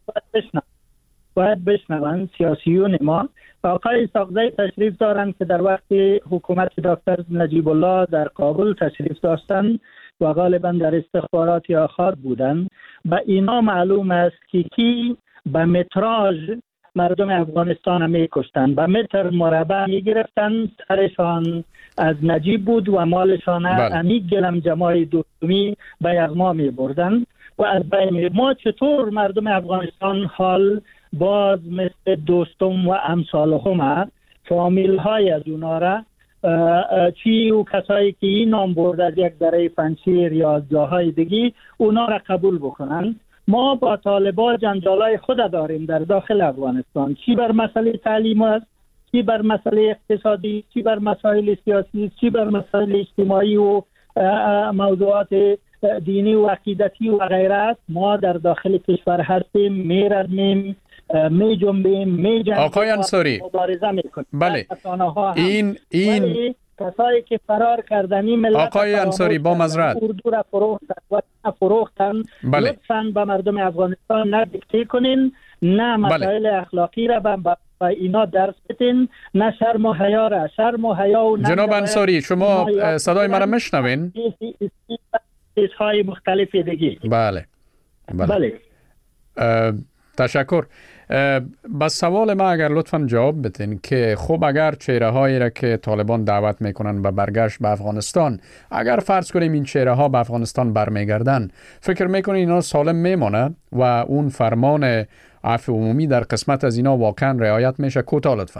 Speaker 8: باید بشنون سیاسیون ما. آقای اسحاقزایی تشریف دارند که در وقت حکومت دکتر نجیب الله در کابل تشریف داشتند، و غالبا در استخبارات یا خارج بودند. و اینا معلوم است که کی به متراژ مردم افغانستان هم میکشتن، به متر مربع میگرفتن، سرشان از نجیب بود و مالشان امیگ گلم جماعی دوستمی به یغما میبردن. و از بین ما چطور مردم افغانستان حال باز مثل دوستم و امثالهم فامیل های از اونا را چی و کسایی که این نام برد از یک دره پنشیر یا از جاهای دیگی اونا را قبول بکنن. ما با طالبان جنجالای خود داریم در داخل افغانستان، چی بر مسئله تعلیم است، چی بر مسئله اقتصادی، چی بر مسائل سیاسی، چی بر مسائل اجتماعی و موضوعات دینی و عقیدتی و غیره. ما در داخل کشور هستیم، میردمیم، می جنبیم، می جنبیم،
Speaker 4: آقای انصاری
Speaker 8: مبارزه میکنیم.
Speaker 4: بله این این
Speaker 8: کسایی که فرار کردنی ملت
Speaker 4: آقای انصاری با معذرت
Speaker 8: اردو را فروختن و فروختن.
Speaker 4: بله.
Speaker 8: لطفاً به مردم افغانستان نه دیکته کنین، نه مسائل بله. اخلاقی را به با اینا درس بدین، نه شرم و حیا را. شرم و حیا و
Speaker 4: جناب انصاری شما صدای مرا میشنوین؟
Speaker 8: چیزهای مختلف دیگه.
Speaker 4: بله بله,
Speaker 8: بله.
Speaker 4: تشکر. بس سوال ما اگر لطفاً جواب بدین که خب اگر چهره هایی را که طالبان دعوت میکنن به برگشت به افغانستان، اگر فرض کنیم این چهره ها به افغانستان برمیگردن، فکر میکنین اینا سالم میمونه و اون فرمان عفو عمومی در قسمت از اینا واقعا رعایت میشه؟ کوتاه لطفاً.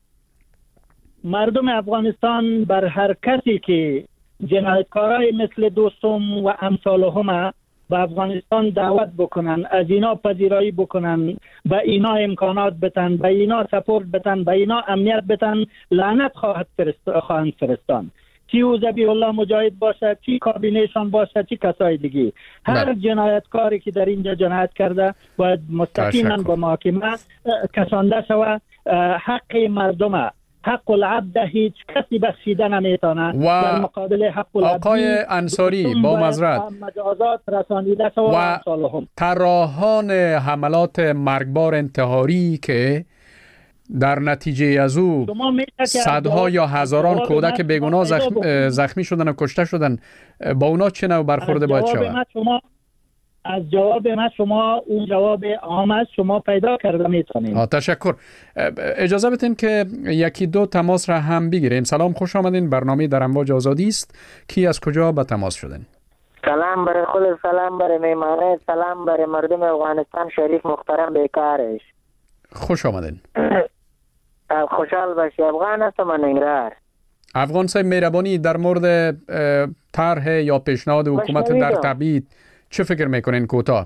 Speaker 8: مردم افغانستان بر هر کسی که جنایتکارای مثل دوستم و امثالهم به افغانستان دعوت بکنن، از اینا پذیرایی بکنن، به اینا امکانات بتن، به اینا سپورت بتن، به اینا امنیت بتن، لعنت خواهد فرست خواهند فرستان. چی او ذبیح الله مجاهد باشه، چی کابینهشان باشه، چی کسای دیگه. هر جنایتکاری که در اینجا جنایت کرده باید مستقیما به محاکمه کشانده شود. حق مردم، حق العبد هیچ کسی بخشیده نمیتونه. در مقابل حق العبد
Speaker 4: آقای انصاری با معذرت
Speaker 8: مجازات رسانیده شود.
Speaker 4: و طراحان حملات مرگبار انتحاری که در نتیجه از او صدها یا هزاران کودک بیگناه زخم زخمی شدن و کشته شدن، با اونا چه نوع برخورد باید شود؟
Speaker 8: از جواب من شما اون جواب عام است، شما پیدا کرده میتونید.
Speaker 4: تشکر. اجازه بدین که یکی دو تماس را هم بگیریم. سلام، خوش آمدین. برنامه در امواج آزادی است. کی از کجا به تماس شدین؟
Speaker 9: سلام برای خود، سلام برای میمانه، سلام برای مردم افغانستان شریف محترم بیکارش.
Speaker 4: خوش آمدین.
Speaker 9: خوشحال باشی. افغان هستم من ننگرهار.
Speaker 4: افغان صاحب مهربانی در مورد طرح یا پیشنهاد حکومت در تبعید چه فکر میکنین؟ کوتاه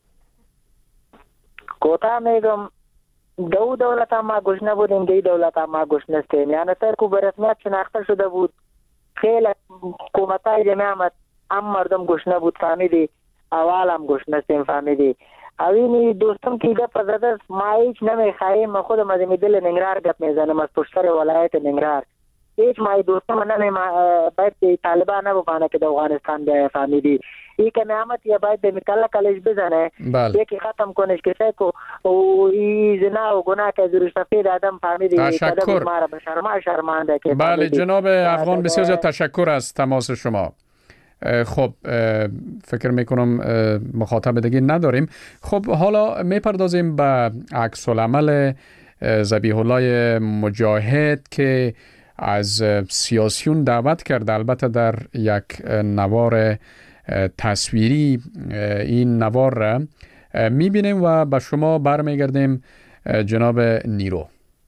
Speaker 9: کوتاه میگم دو دولت هم ما گوش نبودیم، دی دولت هم ما گوش نستیم. یعنی ترکو به رسمیت شناخته شده بود، خیلی حکومت های جمعه هم هم مردم گوش نبود فهمیدی، اول هم گوش نستیم فهمیدی. اوینی دوستم که گپ زده ما هیچ نمیخواهیم، ما خودم از این دل ننگرهار گپ میزنم، از پشتر ولایت ننگرهار. هیچ ما دوستم نمی باید طالبان نبودن که در افغانستان بیای فهمیدی. ای که نعمت یا باید به کلا کلش بزنه، یکی ختم کنش که سیکو و ای زنا و گناه که زیر سفید آدم فهمیدی.
Speaker 4: تشکر.
Speaker 9: ما را به شرما شرمانده که
Speaker 4: بله جناب افغان، بسیار زیاد تشکر از تماس شما. خب فکر میکنم مخاطب دیگه نداریم. خب حالا میپردازیم به عکس العمل ذبیح الله مجاهد که از سیاسیون دعوت کرد، البته در یک نوار تصویری. این نوار را میبینیم و به شما برمیگردیم. جناب نیرو،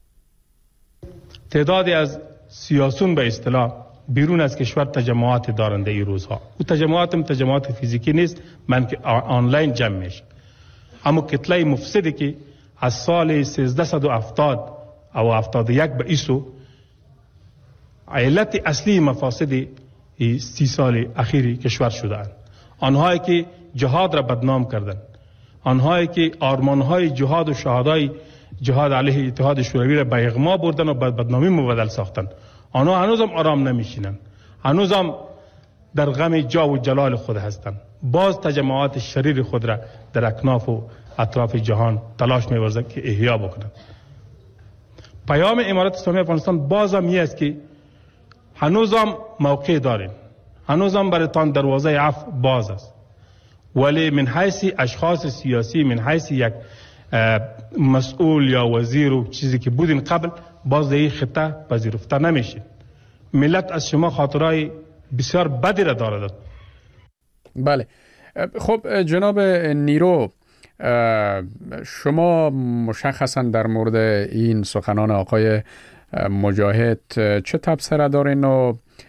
Speaker 10: تعدادی از سیاسیون به اصطلاح بیرون از کشور تجمعات دارنده این روزها. او تجمعات هم تجمعات فیزیکی نیست، من که آنلاین جمع میشه. اما کتله مفسدی که از سال سیزده هفتاد او هفتاد و یک به ایسو علت اصلی مفاسد سی سال اخیری کشور شدند. آنهایی که جهاد را بدنام کردند، آنهایی که آرمانهای جهاد و شهادای جهاد علیه اتحاد شوروی را به اغما بردن و بدنامی مبدل ساختند، آنها هنوزم آرام نمیشینند، هنوزم در غم جا و جلال خود هستند. باز تجمعات شریر خود را در اکناف و اطراف جهان تلاش می‌ورزند که احیا بکنند. پیام امارات اسلامی افغانستان بازم این است که هنوزم موقع داریم، هنوزم برایتان دروازه عفو باز است، ولی من حیث اشخاص سیاسی، من حیث یک مسئول یا وزیر و چیزی که بودین قبل، باز در این خطه پذیرفته نمیشه. ملت از شما خاطرهای بسیار بدی را دارد.
Speaker 4: بله. خب جناب نیرو، شما مشخصا در مورد این سخنان آقای مجاهد چه تبصره دارین و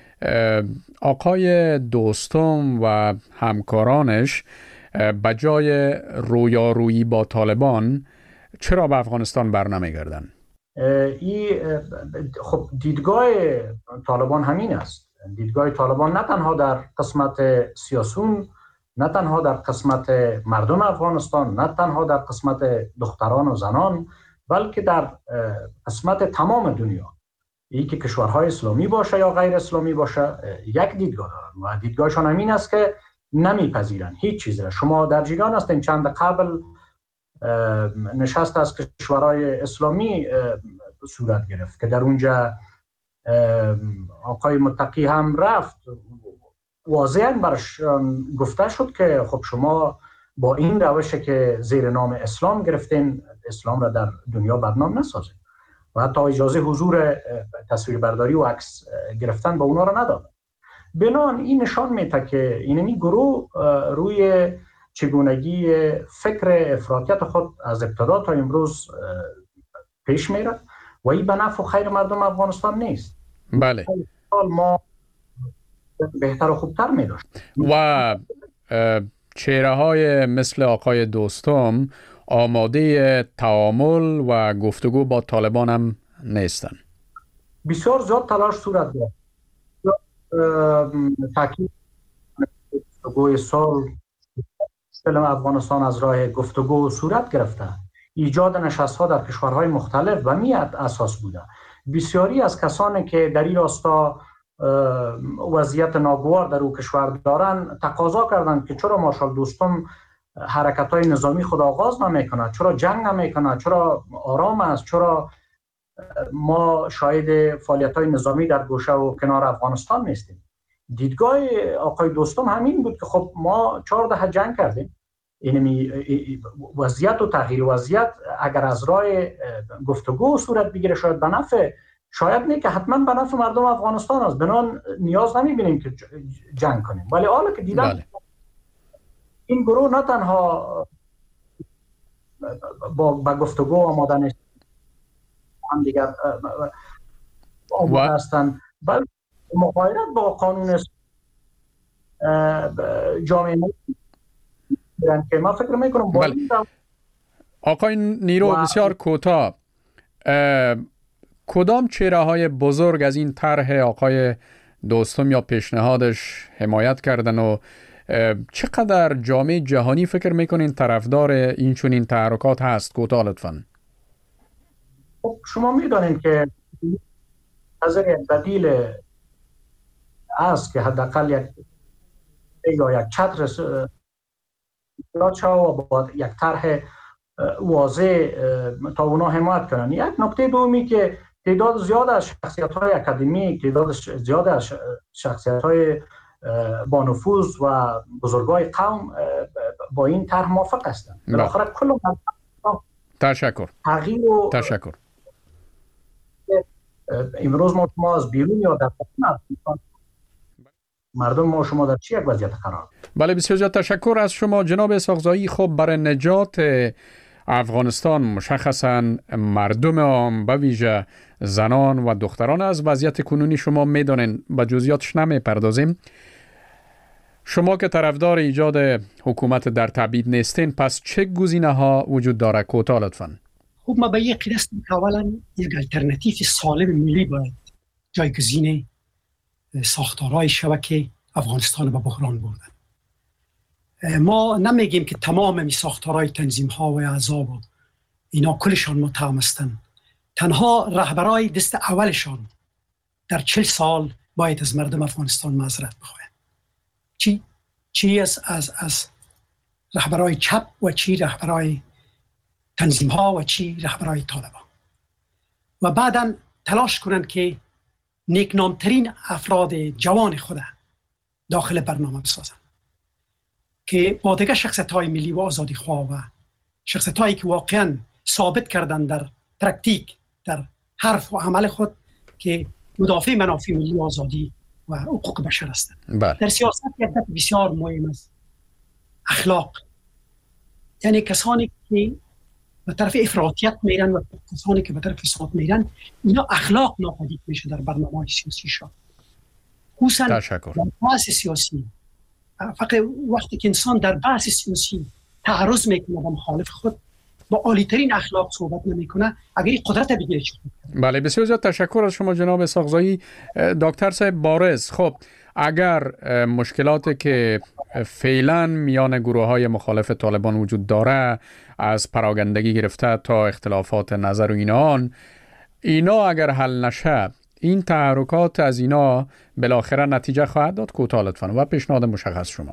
Speaker 4: آقای دوستم و همکارانش بجای رویارویی با طالبان چرا به افغانستان برنمیگردن؟
Speaker 6: این خب دیدگاه طالبان همین است. دیدگاه طالبان نه تنها در قسمت سیاسون، نه تنها در قسمت مردم افغانستان، نه تنها در قسمت دختران و زنان، بلکه در قسمت تمام دنیا، ای که کشورهای اسلامی باشه یا غیر اسلامی باشه، یک دیدگاه دارن و دیدگاهشان همین است که نمیپذیرن هیچ چیز را. شما در جریان هستین چند قبل نشست از کشورهای اسلامی صورت گرفت که در اونجا آقای متقی هم رفت، واضحاً برش گفته شد که خب شما با این روشی که زیر نام اسلام گرفتین، اسلام را در دنیا بدنام نسازید و حتی اجازه حضور تصویربرداری و عکس گرفتن با اونا را نداد. بنان این نشان میده که اینمی گروه روی چگونگی فکر افراطیت خود از ابتدا تا امروز پیش میره و این به نفع و خیر مردم افغانستان نیست.
Speaker 4: بله.
Speaker 6: ما بهتر و خوبتر می داشت
Speaker 4: و چهره های مثل آقای دوستم آماده تعامل و گفتگو با طالبان هم نیستن.
Speaker 6: بسیار زیاد تلاش صورت گرفت. تاکید گفتگوی صلح فیلم افغانستان از راه گفتگو صورت گرفته. ایجاد نشست‌ها در کشورهای مختلف و میاد اساس بوده. بسیاری از کسانی که در این راستا وضعیت ناگوار در او کشور دارن تقاضا کردند که چرا مارشال دوستم حرکت‌های نظامی خود آغاز نمی‌کند، چرا جنگ نمی‌کند، چرا آرام است، چرا ما شاهد فعالیت‌های نظامی در گوشه و کنار افغانستان نیستیم. دیدگاه آقای دوستم همین بود که خب ما چهار دهه جنگ کردیم، اینمی وضعیت و تغییر وضعیت اگر از راه گفتگو صورت بگیره شاید به نفع، شاید نه که حتما به نفع مردم افغانستان است، بنان نیاز نمیبینیم که جنگ کنیم. ولی حالا که دیدم بله. این گروه نه تنها با, با گفتگو آماده نیست، هم دیگر آماده هستند، بلکه مغایرت با قانون جامعه که ما فکر میکنم با این
Speaker 4: آقای نیرو و... بسیار کوتاه، کدام چهره های بزرگ از این طرح آقای دوستم یا پیشنهادش حمایت کردن و چقدر جامعه جهانی فکر میکنین طرفدار این چنین تحرکات هست؟ کوتاه لطفاً.
Speaker 6: خب شما میدونین که از بدیل است که حداقل یک یا یک چتر و با یک طرح واضح تا اونا حمایت کنن. یک نکته دومی که تعداد زیاد از شخصیت‌های اکادمیک، تعداد زیاد از شخصیت‌های با نفوذ و بزرگای قوم با این طرح موافق هستند. بالاخره کل
Speaker 4: تشکر.
Speaker 6: تغییر و
Speaker 4: تشکر.
Speaker 6: امروز ما شما از بیرون یا در مردم ما شما در چی یک وضعیت قرار؟
Speaker 4: بله بسیار زیاد تشکر از شما جناب اسحاقزایی. خب برای نجات افغانستان مشخصا مردم آن به ویژه زنان و دختران از وضعیت کنونی شما میدونین، به جزئیاتش نمیپردازیم. شما که طرفدار ایجاد حکومت در تبعید نیستین، پس چه گزینه ها وجود داره؟ کوتاه لطفاً.
Speaker 7: خب ما به یک قیاس که اولا یک الترناتیو سالم ملی باید جایگزین ساختارهای شبکه افغانستان به بحران بردن. ما نمیگیم که تمام این ساختارهای تنظیم ها و احزاب و اینا کلشان متهم هستند. تنها رهبرای دست اولشان در چل سال باید از مردم افغانستان معذرت بخواهند. چی چی از از از رهبرای چپ و چی رهبرای تنظیم ها و چی رهبرای طالبان، و بعداً تلاش کنند که نیکنامترین افراد جوان خود داخل برنامه بسازم که با دیگه شخصیت‌های ملی و آزادی خواه و شخصیت‌هایی که واقعاً ثابت کردن در پرکتیک، در حرف و عمل خود که مدافع منافع ملی و آزادی و حقوق بشر هستند. در سیاست یک دست بسیار مهم است اخلاق، یعنی کسانی که به طرف افراطیت میرن و کسانی که به طرف فساد میرن، اینا اخلاق ناپدید میشه در برنامه سیاسی شد. خصوصا در بحث سیاسی، فقط وقتی که انسان در بحث سیاسی تعرض میکنه به مخالف خود، با عالی‌ترین اخلاق صحبت نمیکنه، اگر این قدرت بگیره چی؟
Speaker 4: بله، بسیار زیاد تشکر از شما جناب اسحاقزایی. دکتر صاحب بارز، خب اگر مشکلاتی که فعلا میان گروه‌های مخالف طالبان وجود داره، از پراگندگی گرفته تا اختلافات نظر و اینان، اینا اگر حل نشه، این تحرکات از اینا بالاخره نتیجه خواهد داد؟ کوتاه لطفاً و پیشنهاد مشخص شما.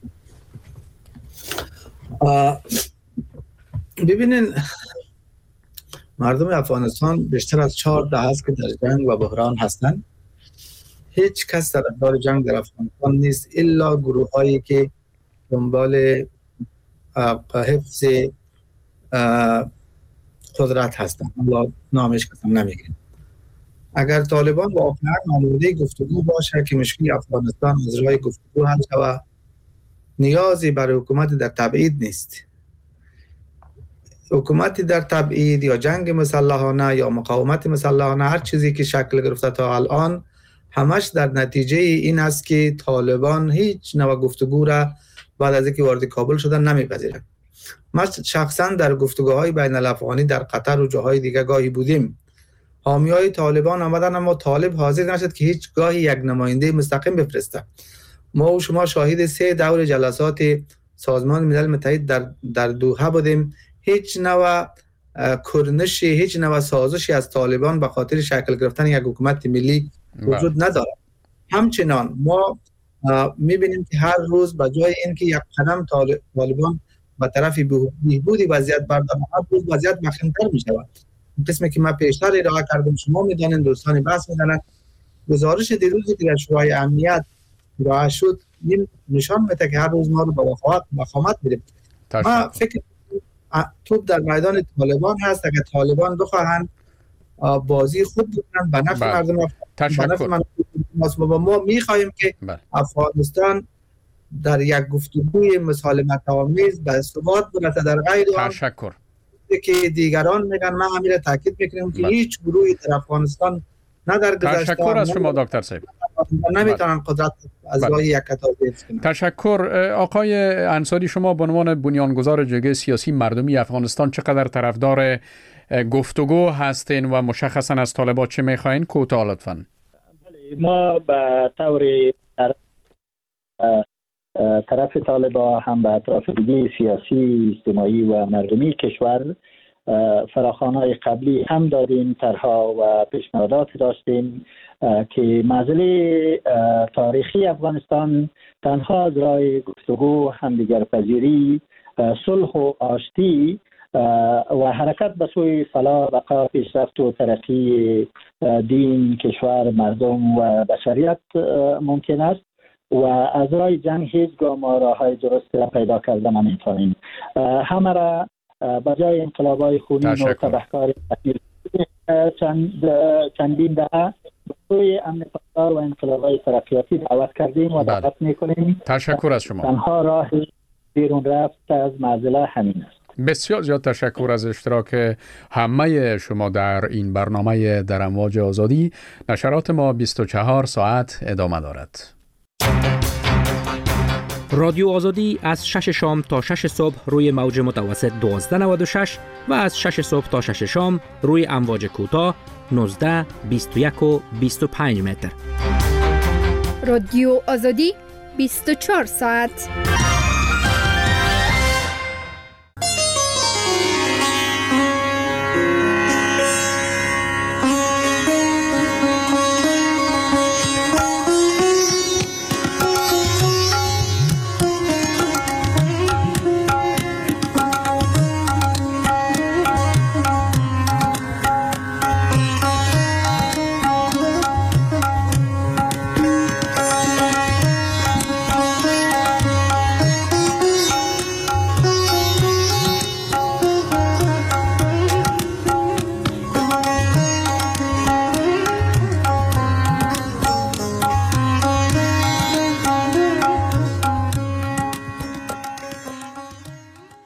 Speaker 5: ببینین، مردم افغانستان بیشتر از چهار دهه است که در جنگ و بحران هستند. هیچ کس طرفدار جنگ در افغانستان نیست الا گروه هایی که دنبال حفظ قدرت هستند. الله نامش قسم نمیگیریم. اگر طالبان واقعا آماده گفتگو باشه که مشکل افغانستان از راه گفتگو حل شود، نیازی برای حکومت در تبعید نیست. حکومتی در تبعید یا جنگ مسلحانه یا مقاومت مسلحانه، هر چیزی که شکل گرفته تا الان، همش در نتیجه این است که طالبان هیچ نوع گفتگو را بعد از اینکه وارد کابل شدن نمیپذیرند. ما شخصا در گفتگوهای بین الافغانی در قطر و جاهای دیگه گاهی بودیم. حامیای طالبان آمدن اما طالب حاضر نشد که هیچ گاهی یک نماینده مستقیم بفرسته. ما و شما شاهد سه دور جلسات سازمان ملل متحد در در دوحه بودیم. هیچ نوع کرنشی، هیچ نوع سازشی از طالبان به خاطر شکل گرفتن یک حکومت ملی وجود ندارد. همچنان ما میبینیم که هر روز به جای اینکه یک قدم طالبان به طرف بهبود وضعیت بردارن، هر روز وضعیت وخیم‌تر میشود. قسمی که ما پیشتر ارائه کردم، شما میدانید، دوستان بحث میدانند، گزارش دیروزی که در شورای امنیت ارائه شد این نشان میده که هر روز ما رو با وخامت میدیم. ما فکر توپ در میدان طالبان هست. اگر طالبان بخواهند بازی خود بکنن به نفع مردم افغانستان، و ما میخواهیم که بله. افغانستان در یک گفتگوی مسالمت آمیز به ثبات برسه. در غیر آن
Speaker 4: تشکر
Speaker 5: که دیگران میگن، ما همین تاکید میکنیم که هیچ گروهی در افغانستان نه در گذشته،
Speaker 4: تشکر از شما دکتر صاحب،
Speaker 5: نمیتونن قدرت از راه یک کتاب حفظ کنن.
Speaker 4: تشکر. آقای انصاری، شما به عنوان بنیانگذار جبهه سیاسی مردمی افغانستان چقدر طرفدار گفتگو هستین و مشخصا از طالبان چه میخواین؟ کوتاه لطفاً.
Speaker 8: ما به طور طرف طالبان هم به اطراف دیگه سیاسی، اجتماعی و مردمی کشور فراخوان‌های قبلی هم دادیم، طرح‌ها و پیشنهادات داشتیم که مسئله تاریخی افغانستان تنها از راه گفتگو، همدیگر پذیری، صلح و آشتی و حرکت به سوی فلاح، بقا، پیشرفت و ترقی دین، کشور، مردم و بشریت ممکن است و از راه جنگ هیچگاه ما راه‌های درست را پیدا کرده نمی‌توانیم. همه را به جای انقلاب‌های خونین و تبهکاری چند چندین دهه به سوی امن پایدار و انقلاب‌های ترقیاتی دعوت کردیم و دعوت می‌کنیم.
Speaker 4: تشکر از شما.
Speaker 8: تنها راه بیرون رفت از معضله همین است.
Speaker 4: بسیار زیاد تشکر از اشتراک همه شما در این برنامه در امواج آزادی. نشرات ما بیست و چهار ساعت ادامه دارد.
Speaker 11: رادیو آزادی از شش شام تا شش صبح روی موج متوسط دوازده نود و شش و از شش صبح تا شش شام روی امواج کوتاه نوزده، بیست و یک و بیست و پنج متر.
Speaker 3: رادیو آزادی بیست و چهار ساعت.